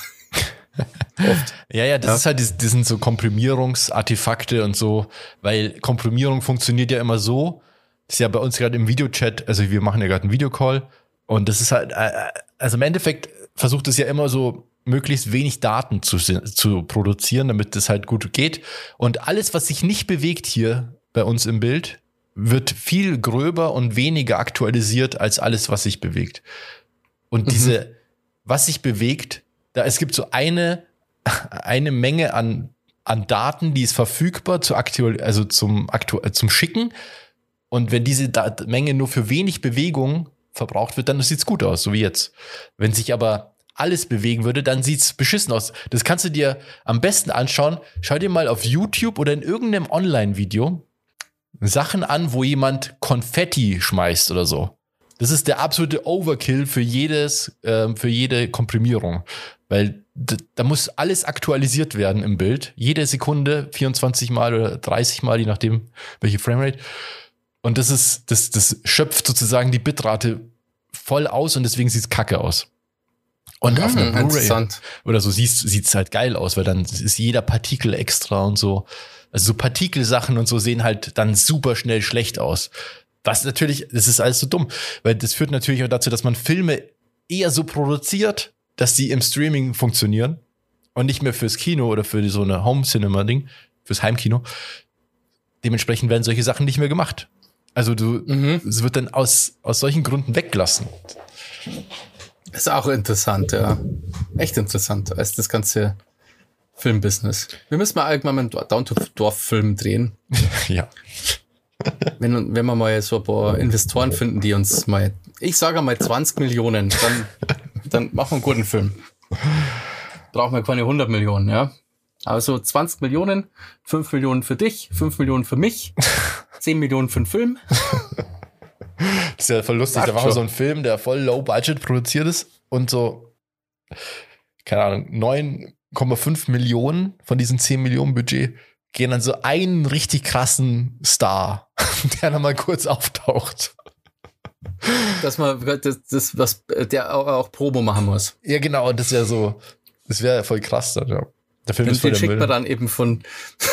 Oft. Ja, ja, das Ja. ist halt, das, das sind so Komprimierungsartefakte und so, weil Komprimierung funktioniert ja immer so. Das ist ja bei uns gerade im Videochat, also wir machen ja gerade einen Videocall und das ist halt, äh, also im Endeffekt versucht es ja immer so, möglichst wenig Daten zu, zu produzieren, damit das halt gut geht. Und alles, was sich nicht bewegt hier bei uns im Bild, wird viel gröber und weniger aktualisiert als alles, was sich bewegt. Und Mhm. diese, was sich bewegt, da es gibt so eine, eine Menge an, an Daten, die ist verfügbar zu aktuell, also zum, aktu zum Schicken. Und wenn diese Dat- Menge nur für wenig Bewegung verbraucht wird, dann sieht's gut aus, so wie jetzt. Wenn sich aber alles bewegen würde, dann sieht's beschissen aus. Das kannst du dir am besten anschauen. Schau dir mal auf YouTube oder in irgendeinem Online-Video Sachen an, wo jemand Konfetti schmeißt oder so. Das ist der absolute Overkill für jedes, ähm, für jede Komprimierung. Weil d- da muss alles aktualisiert werden im Bild. Jede Sekunde, vierundzwanzig Mal oder dreißig Mal, je nachdem, welche Framerate. Und das ist, das, das schöpft sozusagen die Bitrate voll aus und deswegen sieht's kacke aus. Und auf einer Hm, Blu-ray interessant. oder so sieht's, sieht's halt geil aus, weil dann ist jeder Partikel extra und so. Also so Partikelsachen und so sehen halt dann super schnell schlecht aus. Was natürlich, das ist alles so dumm, weil das führt natürlich auch dazu, dass man Filme eher so produziert, dass die im Streaming funktionieren und nicht mehr fürs Kino oder für so eine Home-Cinema-Ding, fürs Heimkino. Dementsprechend werden solche Sachen nicht mehr gemacht. Also du, Mhm. es wird dann aus, aus solchen Gründen weggelassen. Ist auch interessant, ja. Echt interessant, als das ganze Filmbusiness. Wir müssen mal irgendwann mal einen Down-to-Dorf-Film drehen. Ja. Wenn, wenn wir mal so ein paar Investoren finden, die uns mal, ich sage mal zwanzig Millionen, dann, dann machen wir einen guten Film. Brauchen wir keine hundert Millionen, ja. Aber so zwanzig Millionen, fünf Millionen für dich, fünf Millionen für mich, zehn Millionen für den Film. Das ist ja voll lustig. Sag Da war schon. so ein Film, der voll low budget produziert ist und so, keine Ahnung, neun Komma fünf Millionen von diesen zehn Millionen Budget gehen an so einen richtig krassen Star, der dann mal kurz auftaucht. Dass man, das, das, was, der auch, auch Promo machen muss. Ja, genau, das ist ja so, das wäre voll krass dann, ja. Der Film ist Und voll den der schickt Müll. man dann eben von,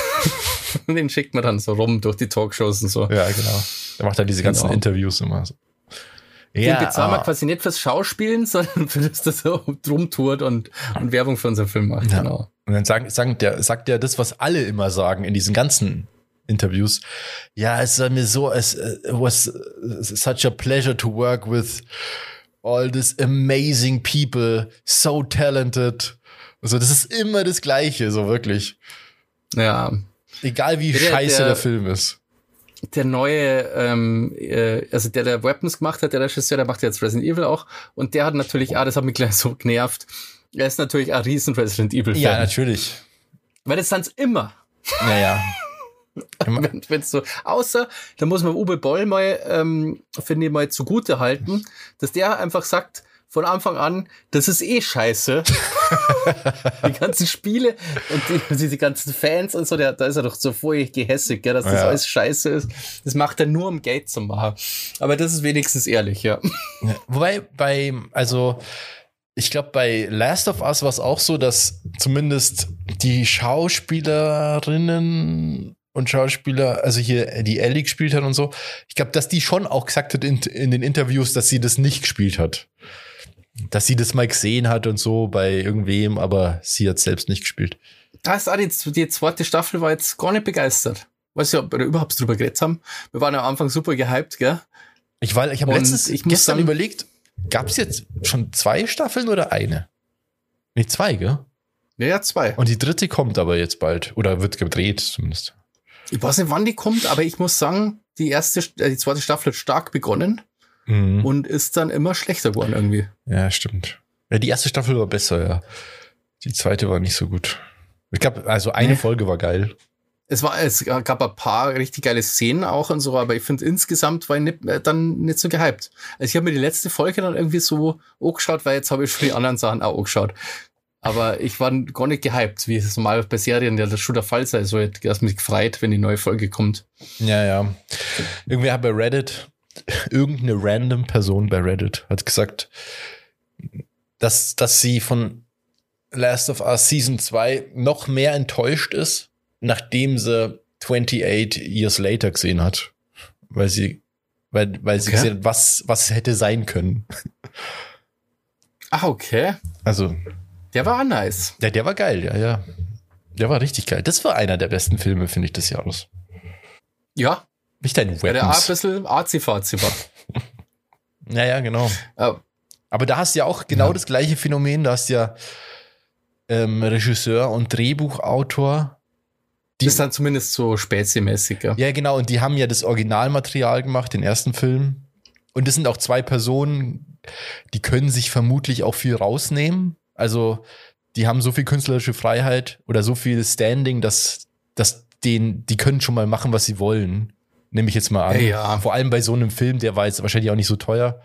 den schickt man dann so rum durch die Talkshows und so. Ja, genau. Der macht dann diese ganzen Genau. Interviews immer so. Den bezahlen wir ah. quasi nicht fürs Schauspielen, sondern für das, dass er rumtourt und, und Werbung für unseren Film macht. Ja. Genau. Und dann sagen, sagen der, sagt der das, was alle immer sagen in diesen ganzen Interviews. Ja, es war mir so, es it was such a pleasure to work with all these amazing people, so talented. Also das ist immer das Gleiche, so wirklich. Ja. Egal wie Der- scheiße der- der Film ist. Der neue, ähm, äh, also der, der Weapons gemacht hat, der Regisseur, der macht jetzt Resident Evil auch. Und der hat natürlich, ah, das hat mich gleich so genervt. Er ist natürlich ein riesen Resident Evil Fan. Ja, natürlich. Weil das sind's immer. Naja. Wenn, wenn's so, außer, da muss man Uwe Boll mal, ähm, finde ich mal zugute halten, dass der einfach sagt, von Anfang an, das ist eh scheiße. Die ganzen Spiele und die, die ganzen Fans und so, der, da ist er doch so voll gehässig, gell, dass das Ja. alles scheiße ist. Das macht er nur, um Geld zu machen. Aber das ist wenigstens ehrlich, ja. Wobei bei, also ich glaube, bei Last of Us war es auch so, dass zumindest die Schauspielerinnen und Schauspieler, also hier die Ellie gespielt hat und so, ich glaube, dass die schon auch gesagt hat in, in den Interviews, dass sie das nicht gespielt hat. Dass sie das mal gesehen hat und so bei irgendwem, aber sie hat selbst nicht gespielt. Da ist auch die, die zweite Staffel war jetzt gar nicht begeistert. Weiß ich, ob wir da überhaupt drüber geredet haben. Wir waren am Anfang super gehypt, gell? Ich, weil, ich habe letztens ich muss gestern sagen, überlegt, gab es jetzt schon zwei Staffeln oder eine? Nee, zwei, gell? Ja, ja, zwei. Und die dritte kommt aber jetzt bald. Oder wird gedreht zumindest. Ich weiß nicht, wann die kommt, aber ich muss sagen, die erste, äh, die zweite Staffel hat stark begonnen Mhm. und ist dann immer schlechter geworden irgendwie. Ja, stimmt. Ja, die erste Staffel war besser, ja. Die zweite war nicht so gut. Ich glaube, also eine Nee. Folge war geil. Es war, es gab ein paar richtig geile Szenen auch und so, aber ich finde insgesamt war ich nicht, äh, dann nicht so gehypt. Also ich habe mir die letzte Folge dann irgendwie so angeschaut, weil jetzt habe ich schon die anderen Sachen auch angeschaut. Aber ich war gar nicht gehypt, wie es normal bei Serien ja das schon der Fall sei. So, ich habe mich gefreut, wenn die neue Folge kommt. Ja, ja. Irgendwie hat bei Reddit, irgendeine random Person bei Reddit hat gesagt, dass, dass sie von Last of Us Season zwei noch mehr enttäuscht ist, nachdem sie twenty-eight Years Later gesehen hat. Weil sie, weil, weil sie Okay. gesehen hat, was, was hätte sein können. Ah, okay. Also, Der war auch nice. ja, der war geil, ja, ja. Der war richtig geil. Das war einer der besten Filme, finde ich, des Jahres. Ja, Nicht dein weil der auch ein Weapons. bisschen arzi-fazi war. Ja, ja, genau. Äh, Aber da hast du ja auch genau Ja. das gleiche Phänomen. Da hast du ja ähm, Regisseur und Drehbuchautor. Die, Das ist dann zumindest so Spätsemäßig, ja. ja, genau. Und die haben ja das Originalmaterial gemacht, den ersten Film. Und das sind auch zwei Personen, die können sich vermutlich auch viel rausnehmen. Also die haben so viel künstlerische Freiheit oder so viel Standing, dass, dass den, die können schon mal machen, was sie wollen. Nehme ich jetzt mal an. Ja, ja. Vor allem bei so einem Film, der war jetzt wahrscheinlich auch nicht so teuer.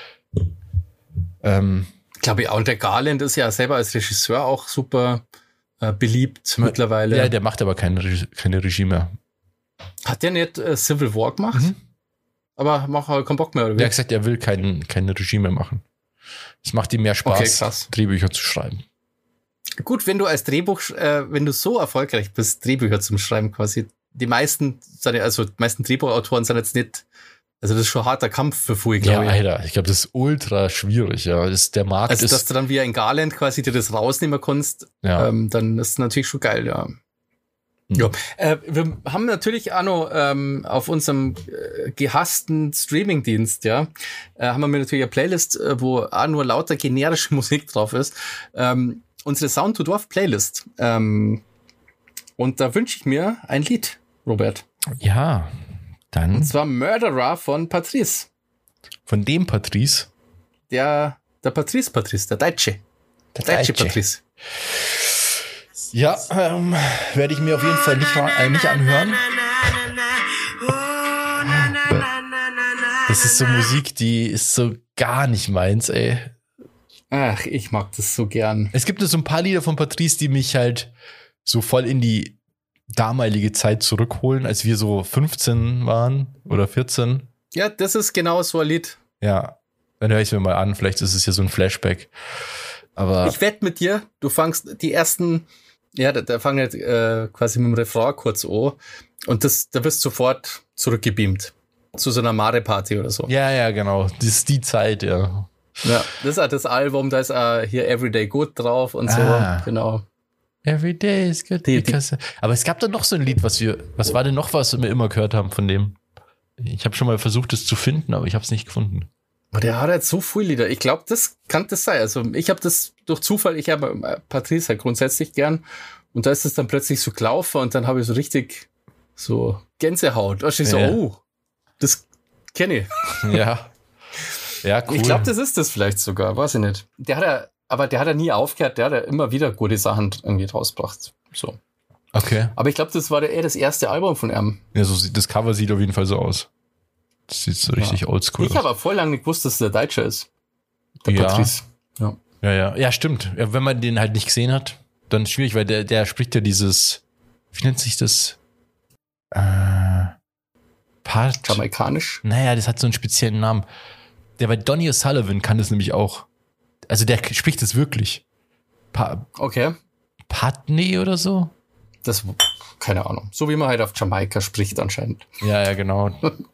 Ähm, Glaube ich auch. Und der Garland ist ja selber als Regisseur auch super äh, beliebt mittlerweile. ja, der macht aber keine, Regie- keine Regie mehr. Hat der nicht äh, Civil War gemacht? Mhm. Aber macht halt keinen Bock mehr, oder wie? Der hat gesagt, er will kein, keine Regie mehr machen. Es macht ihm mehr Spaß, Okay, krass. Drehbücher zu schreiben. Gut, wenn du als Drehbuch, äh, wenn du so erfolgreich bist, Drehbücher zum Schreiben quasi. Die meisten, seine- also die meisten Drehbuchautoren sind jetzt nicht, also das ist schon ein harter Kampf für viele, Ja, glaube ich. Alter, ich glaube, das ist ultra schwierig. Ja, das, der Markt Also, dass ist. du dann wie ein Garland quasi dir das rausnehmen kannst, Ja. ähm, dann ist natürlich schon geil, ja. Mhm. Ja, äh, wir haben natürlich auch noch ähm, auf unserem äh, gehassten Streamingdienst, ja, äh, haben wir natürlich eine Playlist, äh, wo auch nur lauter generische Musik drauf ist. Ähm, unsere Sound to Dorf Playlist. Ähm, und da wünsche ich mir ein Lied, Robert. Ja, dann Und zwar Murderer von Patrice. von dem Patrice. Der, der Patrice Patrice, der Deutsche. Der Deutsche Deutsche. Patrice. Ja, ähm, werde ich mir auf jeden Fall nicht, äh, nicht anhören. Das ist so Musik, die ist so gar nicht meins, ey. Ach, ich mag das so gern. Es gibt so ein paar Lieder von Patrice, die mich halt so voll in die damalige Zeit zurückholen, als wir so fünfzehn waren oder vierzehn. Ja, das ist genau so ein Lied. Ja, dann höre ich es mir mal an. Vielleicht ist es ja so ein Flashback. Aber Ich wette mit dir, du fangst die ersten, ja, da, da fangen äh, quasi mit dem Refrain kurz an und das, da wirst du sofort zurückgebeamt. Zu so einer Mare-Party oder so. ja, ja, genau. Das ist die Zeit, ja. Ja, das ist auch das Album, da ist auch hier Everyday Good drauf und so. Ah. Genau. Every day is good. Die- die- because- Aber es gab da noch so ein Lied, was wir, was war denn noch, was wir immer gehört haben von dem? Ich habe schon mal versucht, es zu finden, aber ich habe es nicht gefunden. Aber der hat halt so viele Lieder. Ich glaube, das kann das sein. Also ich habe das durch Zufall, ich habe Patrice halt grundsätzlich gern und da ist es dann plötzlich so gelaufen und dann habe ich so richtig so Gänsehaut. Also ich so, Ja. oh, das kenne ich. Ja. Ja, cool. Ich glaube, das ist das vielleicht sogar, weiß ich nicht. Der hat ja, aber der hat ja nie aufgehört, der hat ja immer wieder gute Sachen irgendwie rausgebracht. So. Okay. Aber ich glaube, das war eher das erste Album von ihm. Ja, so sieht, das Cover sieht auf jeden Fall so aus. Das sieht so richtig oldschool Ich aus. habe aber voll lange nicht gewusst, dass der Deutscher ist. Der Ja. Patrice. Ja. Ja, ja. Ja, stimmt. Ja, wenn man den halt nicht gesehen hat, dann ist schwierig, weil der, der spricht ja dieses, wie nennt sich das? Äh, Part. Jamaikanisch. Naja, das hat so einen speziellen Namen. Der bei Donny O'Sullivan kann das nämlich auch. Also der spricht es wirklich. Pa- Okay. Putney oder so? Das, keine Ahnung. So wie man halt auf Jamaika spricht anscheinend. Ja, ja, genau.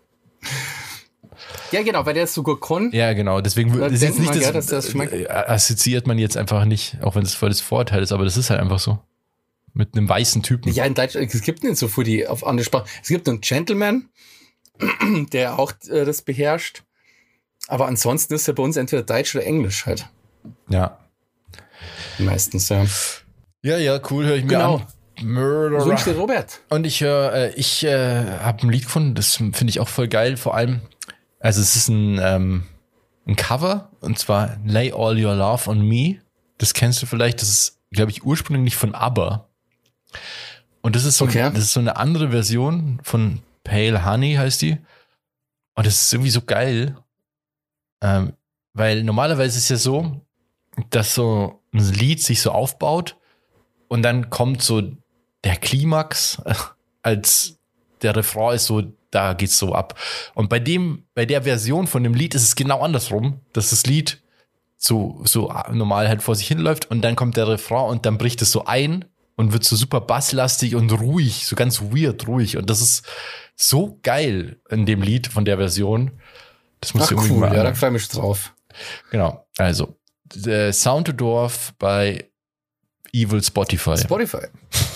Ja, genau, weil der ist so gut kann. Ja, genau. Deswegen Da das ist jetzt denkt nicht man, das, gell, dass das schmeckt. äh, assoziiert man jetzt einfach nicht, auch wenn es voll das Vorurteil ist, aber das ist halt einfach so. Mit einem weißen Typen. Ja, in Deutschland, es gibt nicht so viel die auf andere Sprachen. Es gibt einen Gentleman, der auch äh, das beherrscht. Aber ansonsten ist er bei uns entweder Deutsch oder Englisch halt. Ja. Meistens, ja. Ja, ja, cool, höre ich mir Genau. an. Murderer. Was wünscht dir Robert? Und ich höre, äh, ich äh, habe ein Lied gefunden, das finde ich auch voll geil, vor allem, also es ist ein, ähm, ein Cover, und zwar Lay All Your Love on Me. Das kennst du vielleicht, das ist, glaube ich, ursprünglich von ABBA. Und das ist so, Okay. das ist so eine andere Version von Pale Honey, heißt die. Und das ist irgendwie so geil, ähm, weil normalerweise ist es ja so, dass so ein Lied sich so aufbaut und dann kommt so der Klimax, als der Refrain ist so, da geht's so ab. Und bei dem, bei der Version von dem Lied ist es genau andersrum, dass das Lied so, so normal halt vor sich hinläuft und dann kommt der Refrain und dann bricht es so ein und wird so super basslastig und ruhig, so ganz weird ruhig. Und das ist so geil in dem Lied von der Version. Das muss Ach ich irgendwie cool, mal ja, da anhören. freue ich mich drauf. Genau, also äh, Sound to Dorf bei Evil Spotify. Spotify.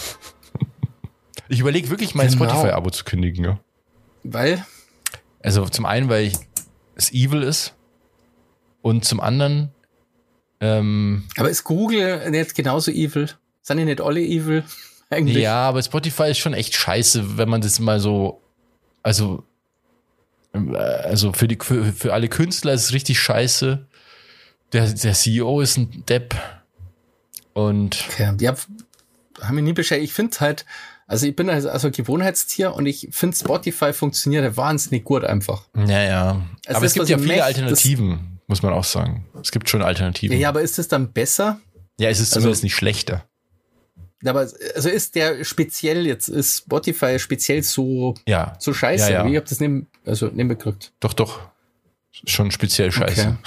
Ich überlege wirklich, mein Genau. Spotify-Abo zu kündigen. Ja. Weil, Also zum einen, weil ich, es evil ist und zum anderen, ähm, aber ist Google nicht genauso evil? Sind die nicht alle evil? Eigentlich. ja, aber Spotify ist schon echt scheiße, wenn man das mal so, also, äh, also für die für, für alle Künstler ist es richtig scheiße. Der, der C E O ist ein Depp. Und Okay. Ja, haben mich nie beschäftigt. Ich finde halt, also ich bin also ein Gewohnheitstier und ich finde Spotify funktioniert ja wahnsinnig gut einfach. ja, ja. Es Aber ist es gibt was ja im viele Mech, Alternativen, muss man auch sagen. Es gibt schon Alternativen. Ja, Ja, aber ist es dann besser? es ist also- zumindest nicht schlechter. Aber also ist der speziell jetzt, ist Spotify speziell so, Ja, so scheiße? Ja, ja. Ich hab das nicht, also nicht mitgekriegt. doch, doch. Schon speziell scheiße.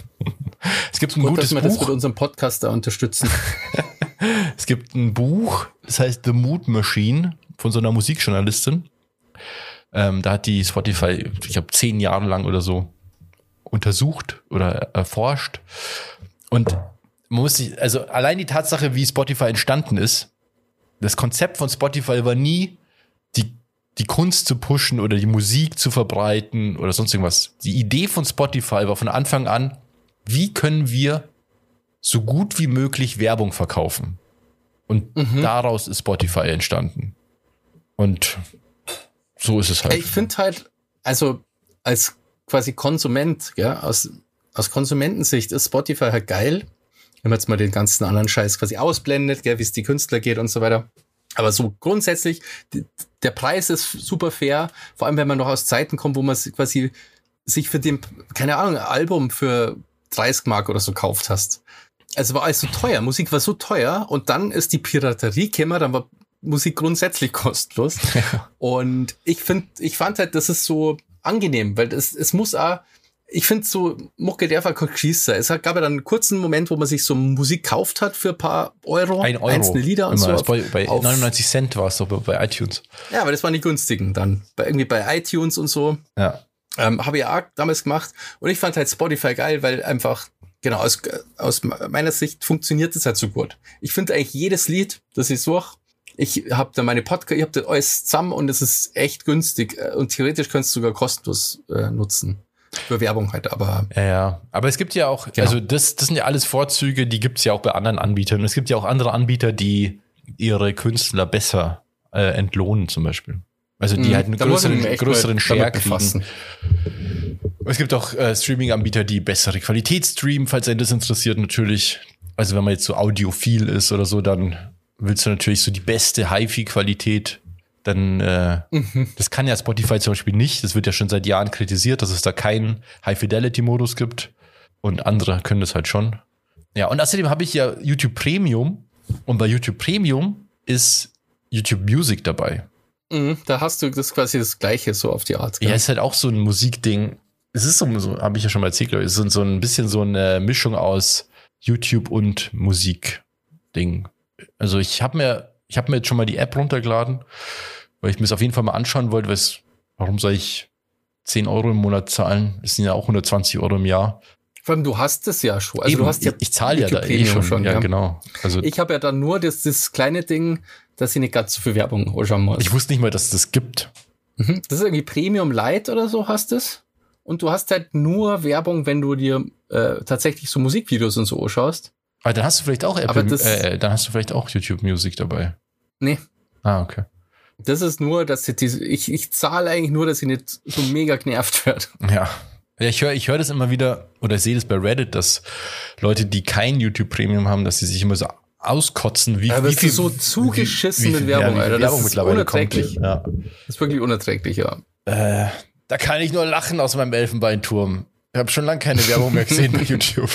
Es gibt ein Gut, gutes dass wir das Buch. mit unserem Podcast da unterstützen. Es gibt ein Buch, das heißt The Mood Machine von so einer Musikjournalistin. Ähm, da hat die Spotify, ich glaube, zehn Jahre lang oder so untersucht oder erforscht. Und man muss sich, also allein die Tatsache, wie Spotify entstanden ist, das Konzept von Spotify war nie, die, die Kunst zu pushen oder die Musik zu verbreiten oder sonst irgendwas. Die Idee von Spotify war von Anfang an, wie können wir so gut wie möglich Werbung verkaufen? Und Mhm. daraus ist Spotify entstanden. Und so ist es halt. Ich finde halt, also als quasi Konsument, ja, aus, aus Konsumentensicht ist Spotify halt geil, wenn man jetzt mal den ganzen anderen Scheiß quasi ausblendet, gell, wie es die Künstler geht und so weiter. Aber so grundsätzlich, die, der Preis ist super fair, vor allem wenn man noch aus Zeiten kommt, wo man quasi sich für den, keine Ahnung, ein Album für dreißig Mark oder so gekauft hast. Also war alles so teuer, Musik war so teuer und dann ist die Piraterie gekommen, dann war Musik grundsätzlich kostenlos. Und ich finde, ich fand halt, das ist so angenehm, weil es, es muss auch, ich finde so, Mucke darf auch kein Geschiss sein. Es gab ja dann einen kurzen Moment, wo man sich so Musik gekauft hat für ein paar Euro, Ein Euro. einzelne Lieder und Immer. so. Bei, bei auf- neunundneunzig Cent war es doch bei iTunes. Ja, aber das waren die günstigen dann. Bei, irgendwie bei iTunes und so. Ja. Ähm, habe ich auch damals gemacht. Und ich fand halt Spotify geil, weil einfach, genau, aus, aus meiner Sicht funktioniert es halt so gut. Ich finde eigentlich jedes Lied, das ich suche, ich habe da meine Podcast, ich habe das alles zusammen und es ist echt günstig. Und theoretisch könntest du sogar kostenlos äh, nutzen. Für Werbung halt, aber Ja, ja. Aber es gibt ja auch, Genau. also das, das sind ja alles Vorzüge, die gibt es ja auch bei anderen Anbietern. Es gibt ja auch andere Anbieter, die ihre Künstler besser äh, entlohnen zum Beispiel. Also die Mhm. halt einen Da muss ich größeren, mich echt größeren mal Share damit kriegen. befassen. Es gibt auch äh, Streaming-Anbieter, die bessere Qualität streamen, falls einen das interessiert natürlich. Also wenn man jetzt so audiophil ist oder so, dann willst du natürlich so die beste Hi-Fi-Qualität. Dann, äh, Mhm. das kann ja Spotify zum Beispiel nicht. Das wird ja schon seit Jahren kritisiert, dass es da keinen High-Fidelity-Modus gibt. Und andere können das halt schon. Ja, und außerdem habe ich ja YouTube Premium. Und bei YouTube Premium ist YouTube Music dabei. Mhm, da hast du das quasi das Gleiche so auf die Art. Ja, gell? ist halt auch so ein Musikding. Es ist so, so habe ich ja schon mal erzählt, glaube ich, es ist so ein bisschen so eine Mischung aus YouTube und Musik-Ding. Also ich habe mir, ich habe mir jetzt schon mal die App runtergeladen, weil ich mir es auf jeden Fall mal anschauen wollte, weil es, warum soll ich zehn Euro im Monat zahlen? Das sind ja auch hundertzwanzig Euro im Jahr. Vor allem, du hast es ja schon. Also Eben, du hast ja ich, ich zahle ja da eh schon. schon ja, ja, genau. Also ich habe ja dann nur das, das kleine Ding, dass ich nicht ganz so viel Werbung anschauen muss. Ich wusste nicht mal, dass es das gibt. Mhm. Das ist irgendwie Premium Light oder so hast es. Und du hast halt nur Werbung, wenn du dir äh, tatsächlich so Musikvideos und so anschaust. Aber dann hast du vielleicht auch Apple, Aber das, äh, dann hast du vielleicht auch YouTube Music dabei. Nee. Ah, okay. Das ist nur, dass ich diese, ich, ich zahle eigentlich nur, dass ich nicht so mega genervt werde. Ja. Ja, ich höre ich höre das immer wieder, oder ich sehe das bei Reddit, dass Leute, die kein YouTube Premium haben, dass sie sich immer so auskotzen, wie, ja, wie viel so zugeschissen wie, wie, mit Werbung, ja, Alter. Werbung Das ist mittlerweile unerträglich. Kommt. Ja. Das ist wirklich unerträglich, ja. Äh, da kann ich nur lachen aus meinem Elfenbeinturm. Ich habe schon lange keine Werbung mehr gesehen bei YouTube.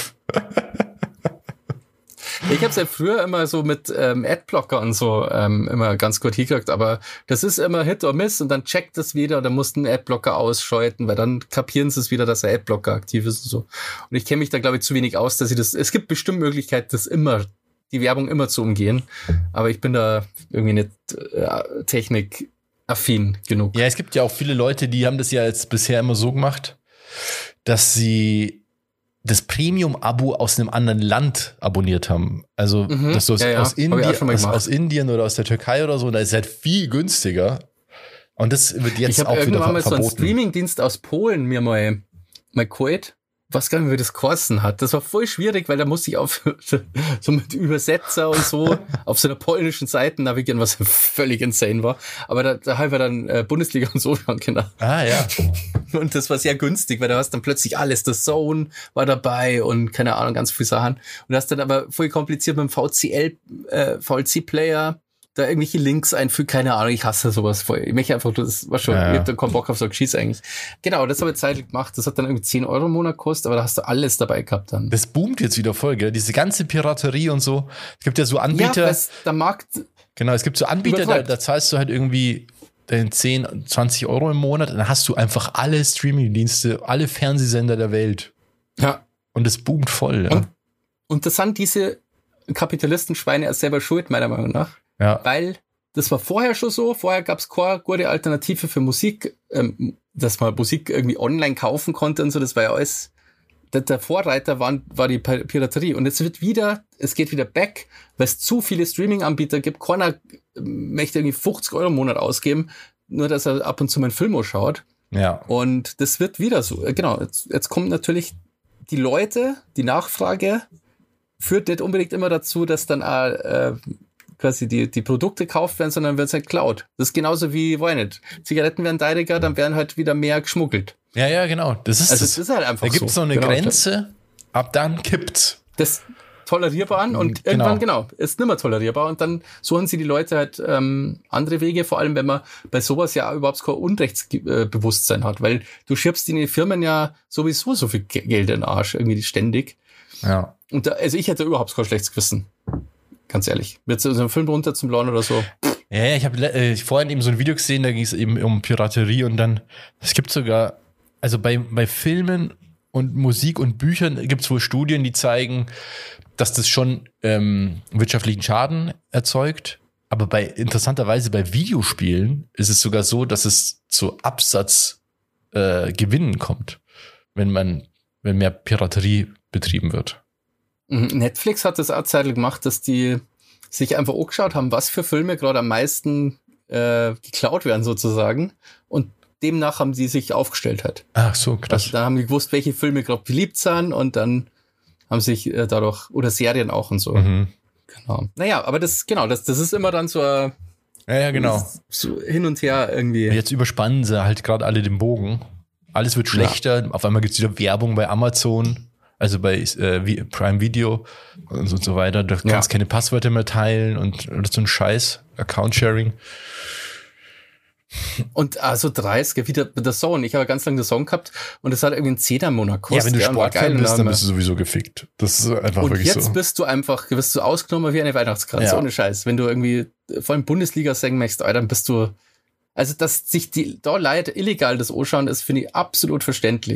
Ich habe es ja früher immer so mit ähm, Adblocker und so ähm, immer ganz gut hingekriegt, aber das ist immer Hit or Miss und dann checkt es wieder, dann musst du einen Adblocker ausschalten, weil dann kapieren sie es wieder, dass der Adblocker aktiv ist und so. Und ich kenne mich da, glaube ich, zu wenig aus, dass ich das, es gibt bestimmt Möglichkeiten, das immer, die Werbung immer zu umgehen, aber ich bin da irgendwie nicht äh, technikaffin genug. Ja, es gibt ja auch viele Leute, die haben das ja jetzt bisher immer so gemacht, dass sie das Premium-Abo aus einem anderen Land abonniert haben. Also, Mhm. dass du aus, Ja, ja. aus, Hab ich Indi auch schon mal aus, gemacht. aus Indien oder aus der Türkei oder so, da ist es halt viel günstiger. Und das wird jetzt Ich habe auch wieder irgendwann ver mal so einen verboten. Streamingdienst aus Polen mir mal, mal geholt. Was gar nicht, wie das gekostet hat. Das war voll schwierig, weil da musste ich auf so mit Übersetzer und so auf so einer polnischen Seite navigieren, was völlig insane war. Aber da, da haben wir dann äh, Bundesliga und so schon, genau. Ah, ja. Und das war sehr günstig, weil da hast dann plötzlich alles, das Zone war dabei und keine Ahnung, ganz viele Sachen. Und das dann aber voll kompliziert mit dem V C L, äh, V L C-Player, da irgendwelche Links einfügen, keine Ahnung, ich hasse sowas voll. Ich möchte einfach, das war schon, Ja, ja. ich hab da keinen Bock auf so Geschieß eigentlich. Genau, das habe ich zeitlich gemacht, das hat dann irgendwie zehn Euro im Monat gekostet, aber da hast du alles dabei gehabt dann. Das boomt jetzt wieder voll, gell? Diese ganze Piraterie und so. Es gibt ja so Ja, Anbieter. was der Markt, Genau, es gibt so Anbieter, da, Übertreibt. da zahlst du halt irgendwie deine zehn, zwanzig Euro im Monat und dann hast du einfach alle Streamingdienste, alle Fernsehsender der Welt. ja. Und es boomt voll. Ja. Und, und das sind diese Kapitalistenschweine erst selber schuld, meiner Meinung nach. ja. Weil das war vorher schon so, vorher gab es keine gute Alternative für Musik, ähm, dass man Musik irgendwie online kaufen konnte und so, das war ja alles, der, der Vorreiter war, war die Pi- Piraterie und jetzt wird wieder, es geht wieder back, weil es zu viele Streaming-Anbieter gibt, keiner möchte irgendwie fünfzig Euro im Monat ausgeben, nur dass er ab und zu mal einen Film schaut ja. und das wird wieder so, genau, jetzt, jetzt kommt natürlich die Leute, die Nachfrage führt nicht unbedingt immer dazu, dass dann auch, äh, quasi die, die Produkte gekauft werden, sondern wird es halt geklaut. Das ist genauso wie, weiß nicht, Zigaretten werden teuriger, dann werden halt wieder mehr geschmuggelt. Ja, ja, genau. Das ist Also das. es ist halt einfach Da gibt es so. noch eine Genau. Grenze, ab dann kippt's. Das tolerierbar an und Genau. irgendwann, genau, ist nicht mehr tolerierbar und dann suchen sie die Leute halt ähm, andere Wege, vor allem wenn man bei sowas ja auch überhaupt kein Unrechtsbewusstsein hat, weil du schiebst in die Firmen ja sowieso so viel Ge- Geld in den Arsch, irgendwie ständig. Ja. Und da, also ich hätte überhaupt kein schlechtes Gewissen. Ganz ehrlich. Wird so ein Film runter zum Blauen oder so? Ja, ja, ich habe äh, vorhin eben so ein Video gesehen, da ging es eben um Piraterie und dann, es gibt sogar, also bei, bei Filmen und Musik und Büchern gibt es wohl Studien, die zeigen, dass das schon ähm, wirtschaftlichen Schaden erzeugt. Aber bei interessanterweise bei Videospielen ist es sogar so, dass es zu Absatzgewinnen äh, Gewinnen kommt, wenn man, wenn mehr Piraterie betrieben wird. Netflix hat das auch zeitlich gemacht, dass die sich einfach angeschaut haben, was für Filme gerade am meisten äh, geklaut werden sozusagen. Und demnach haben sie sich aufgestellt halt. Ach so, krass. Also, da haben die gewusst, welche Filme gerade beliebt sind und dann haben sich äh, dadurch, oder Serien auch und so. Mhm. Genau. Naja, aber das, genau, das, das ist immer dann so, äh, Ja, ja, genau. so hin und her irgendwie. Jetzt überspannen sie halt gerade alle den Bogen. Alles wird schlechter. Auf einmal gibt's wieder Werbung bei Amazon, also bei äh, wie- Prime Video und so, und so weiter. Du kannst Ja. keine Passwörter mehr teilen und das ist so ein Scheiß. Account-Sharing. Und also dreißig, wieder der Song. Ich habe ganz lange den Song gehabt und das hat irgendwie einen Zehner im Monat Ja, gekostet. wenn du und war Sportfan geil. bist, Und dann haben bist du sowieso gefickt. Das ist einfach Und wirklich jetzt so. bist du einfach, wirst du ausgenommen wie eine Weihnachtskranz, Ja. ohne Scheiß. Wenn du irgendwie vor allem Bundesliga sagen möchtest, Alter, dann bist du, also dass sich die da Leute illegal das anschauen, ist, finde ich absolut verständlich.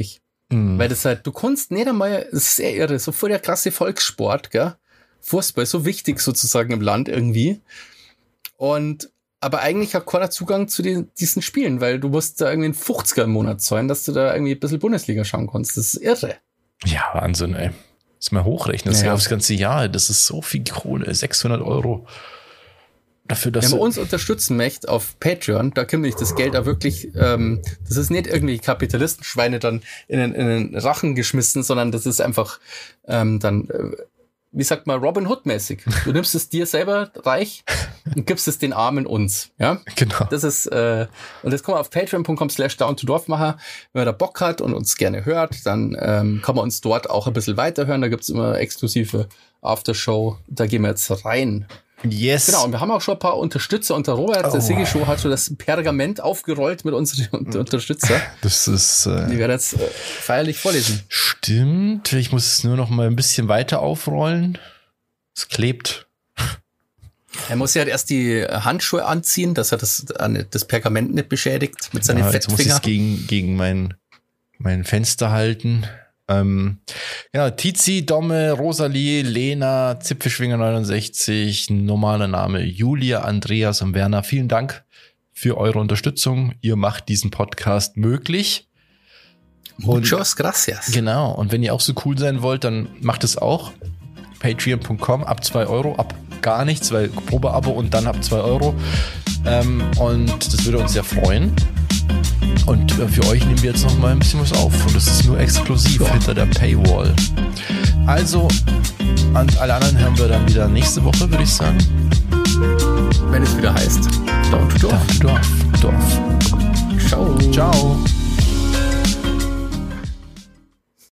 Mhm. Weil das halt, du kannst nicht einmal, das ist sehr irre, so voll der krasse Volkssport, gell? Fußball, so wichtig sozusagen im Land irgendwie. Und, aber eigentlich hat keiner Zugang zu den, diesen Spielen, weil du musst da irgendwie einen fünfziger im Monat zahlen, dass du da irgendwie ein bisschen Bundesliga schauen kannst. Das ist irre. Ja, Wahnsinn, ey. Das mal hochrechnen, das ja. ist ja aufs ganze Jahr, das ist so viel Kohle, sechshundert Euro. Dafür, dass Wenn man uns unterstützen möchte auf Patreon, da können wir das Geld da wirklich, ähm, das ist nicht irgendwie Kapitalistenschweine dann in den, in den Rachen geschmissen, sondern das ist einfach ähm, dann, äh, wie sagt man, Robin Hood-mäßig. Du nimmst es dir selber reich und gibst es den Armen uns. Ja, genau. Das ist, äh, und das kann man auf patreon.com slash down to dorf machen. Wenn man da Bock hat und uns gerne hört, dann ähm, kann man uns dort auch ein bisschen weiterhören. Da gibt's immer exklusive Aftershow. Da gehen wir jetzt rein. Yes. Genau, und wir haben auch schon ein paar Unterstützer. Unter Robert, oh. der Sigi Show, hat schon das Pergament aufgerollt mit unseren Unterstützer. Das ist... Äh, die werden jetzt äh, feierlich vorlesen. Stimmt. Ich muss es nur noch mal ein bisschen weiter aufrollen. Es klebt. Er muss ja halt erst die Handschuhe anziehen, dass er das, das Pergament nicht beschädigt mit seinen ja, jetzt Fettfinger. Jetzt muss ich es gegen, gegen mein, mein Fenster halten. Ähm, genau, Tizi, Domme, Rosalie, Lena, Zipfelschwinger neunundsechzig, normaler Name Julia, Andreas und Werner. Vielen Dank für eure Unterstützung. Ihr macht diesen Podcast möglich. Muchos gracias. Genau, und wenn ihr auch so cool sein wollt, dann macht es auch. Patreon punkt com, ab zwei Euro, ab gar nichts, weil Probeabo und dann ab zwei Euro. Ähm, und das würde uns sehr freuen. Und für euch nehmen wir jetzt noch mal ein bisschen was auf. Und das ist nur exklusiv ja. hinter der Paywall. Also, an alle anderen hören wir dann wieder nächste Woche, würde ich sagen. Wenn es wieder heißt, Down to Dorf. Down to Dorf. Dorf. Ciao. Ciao.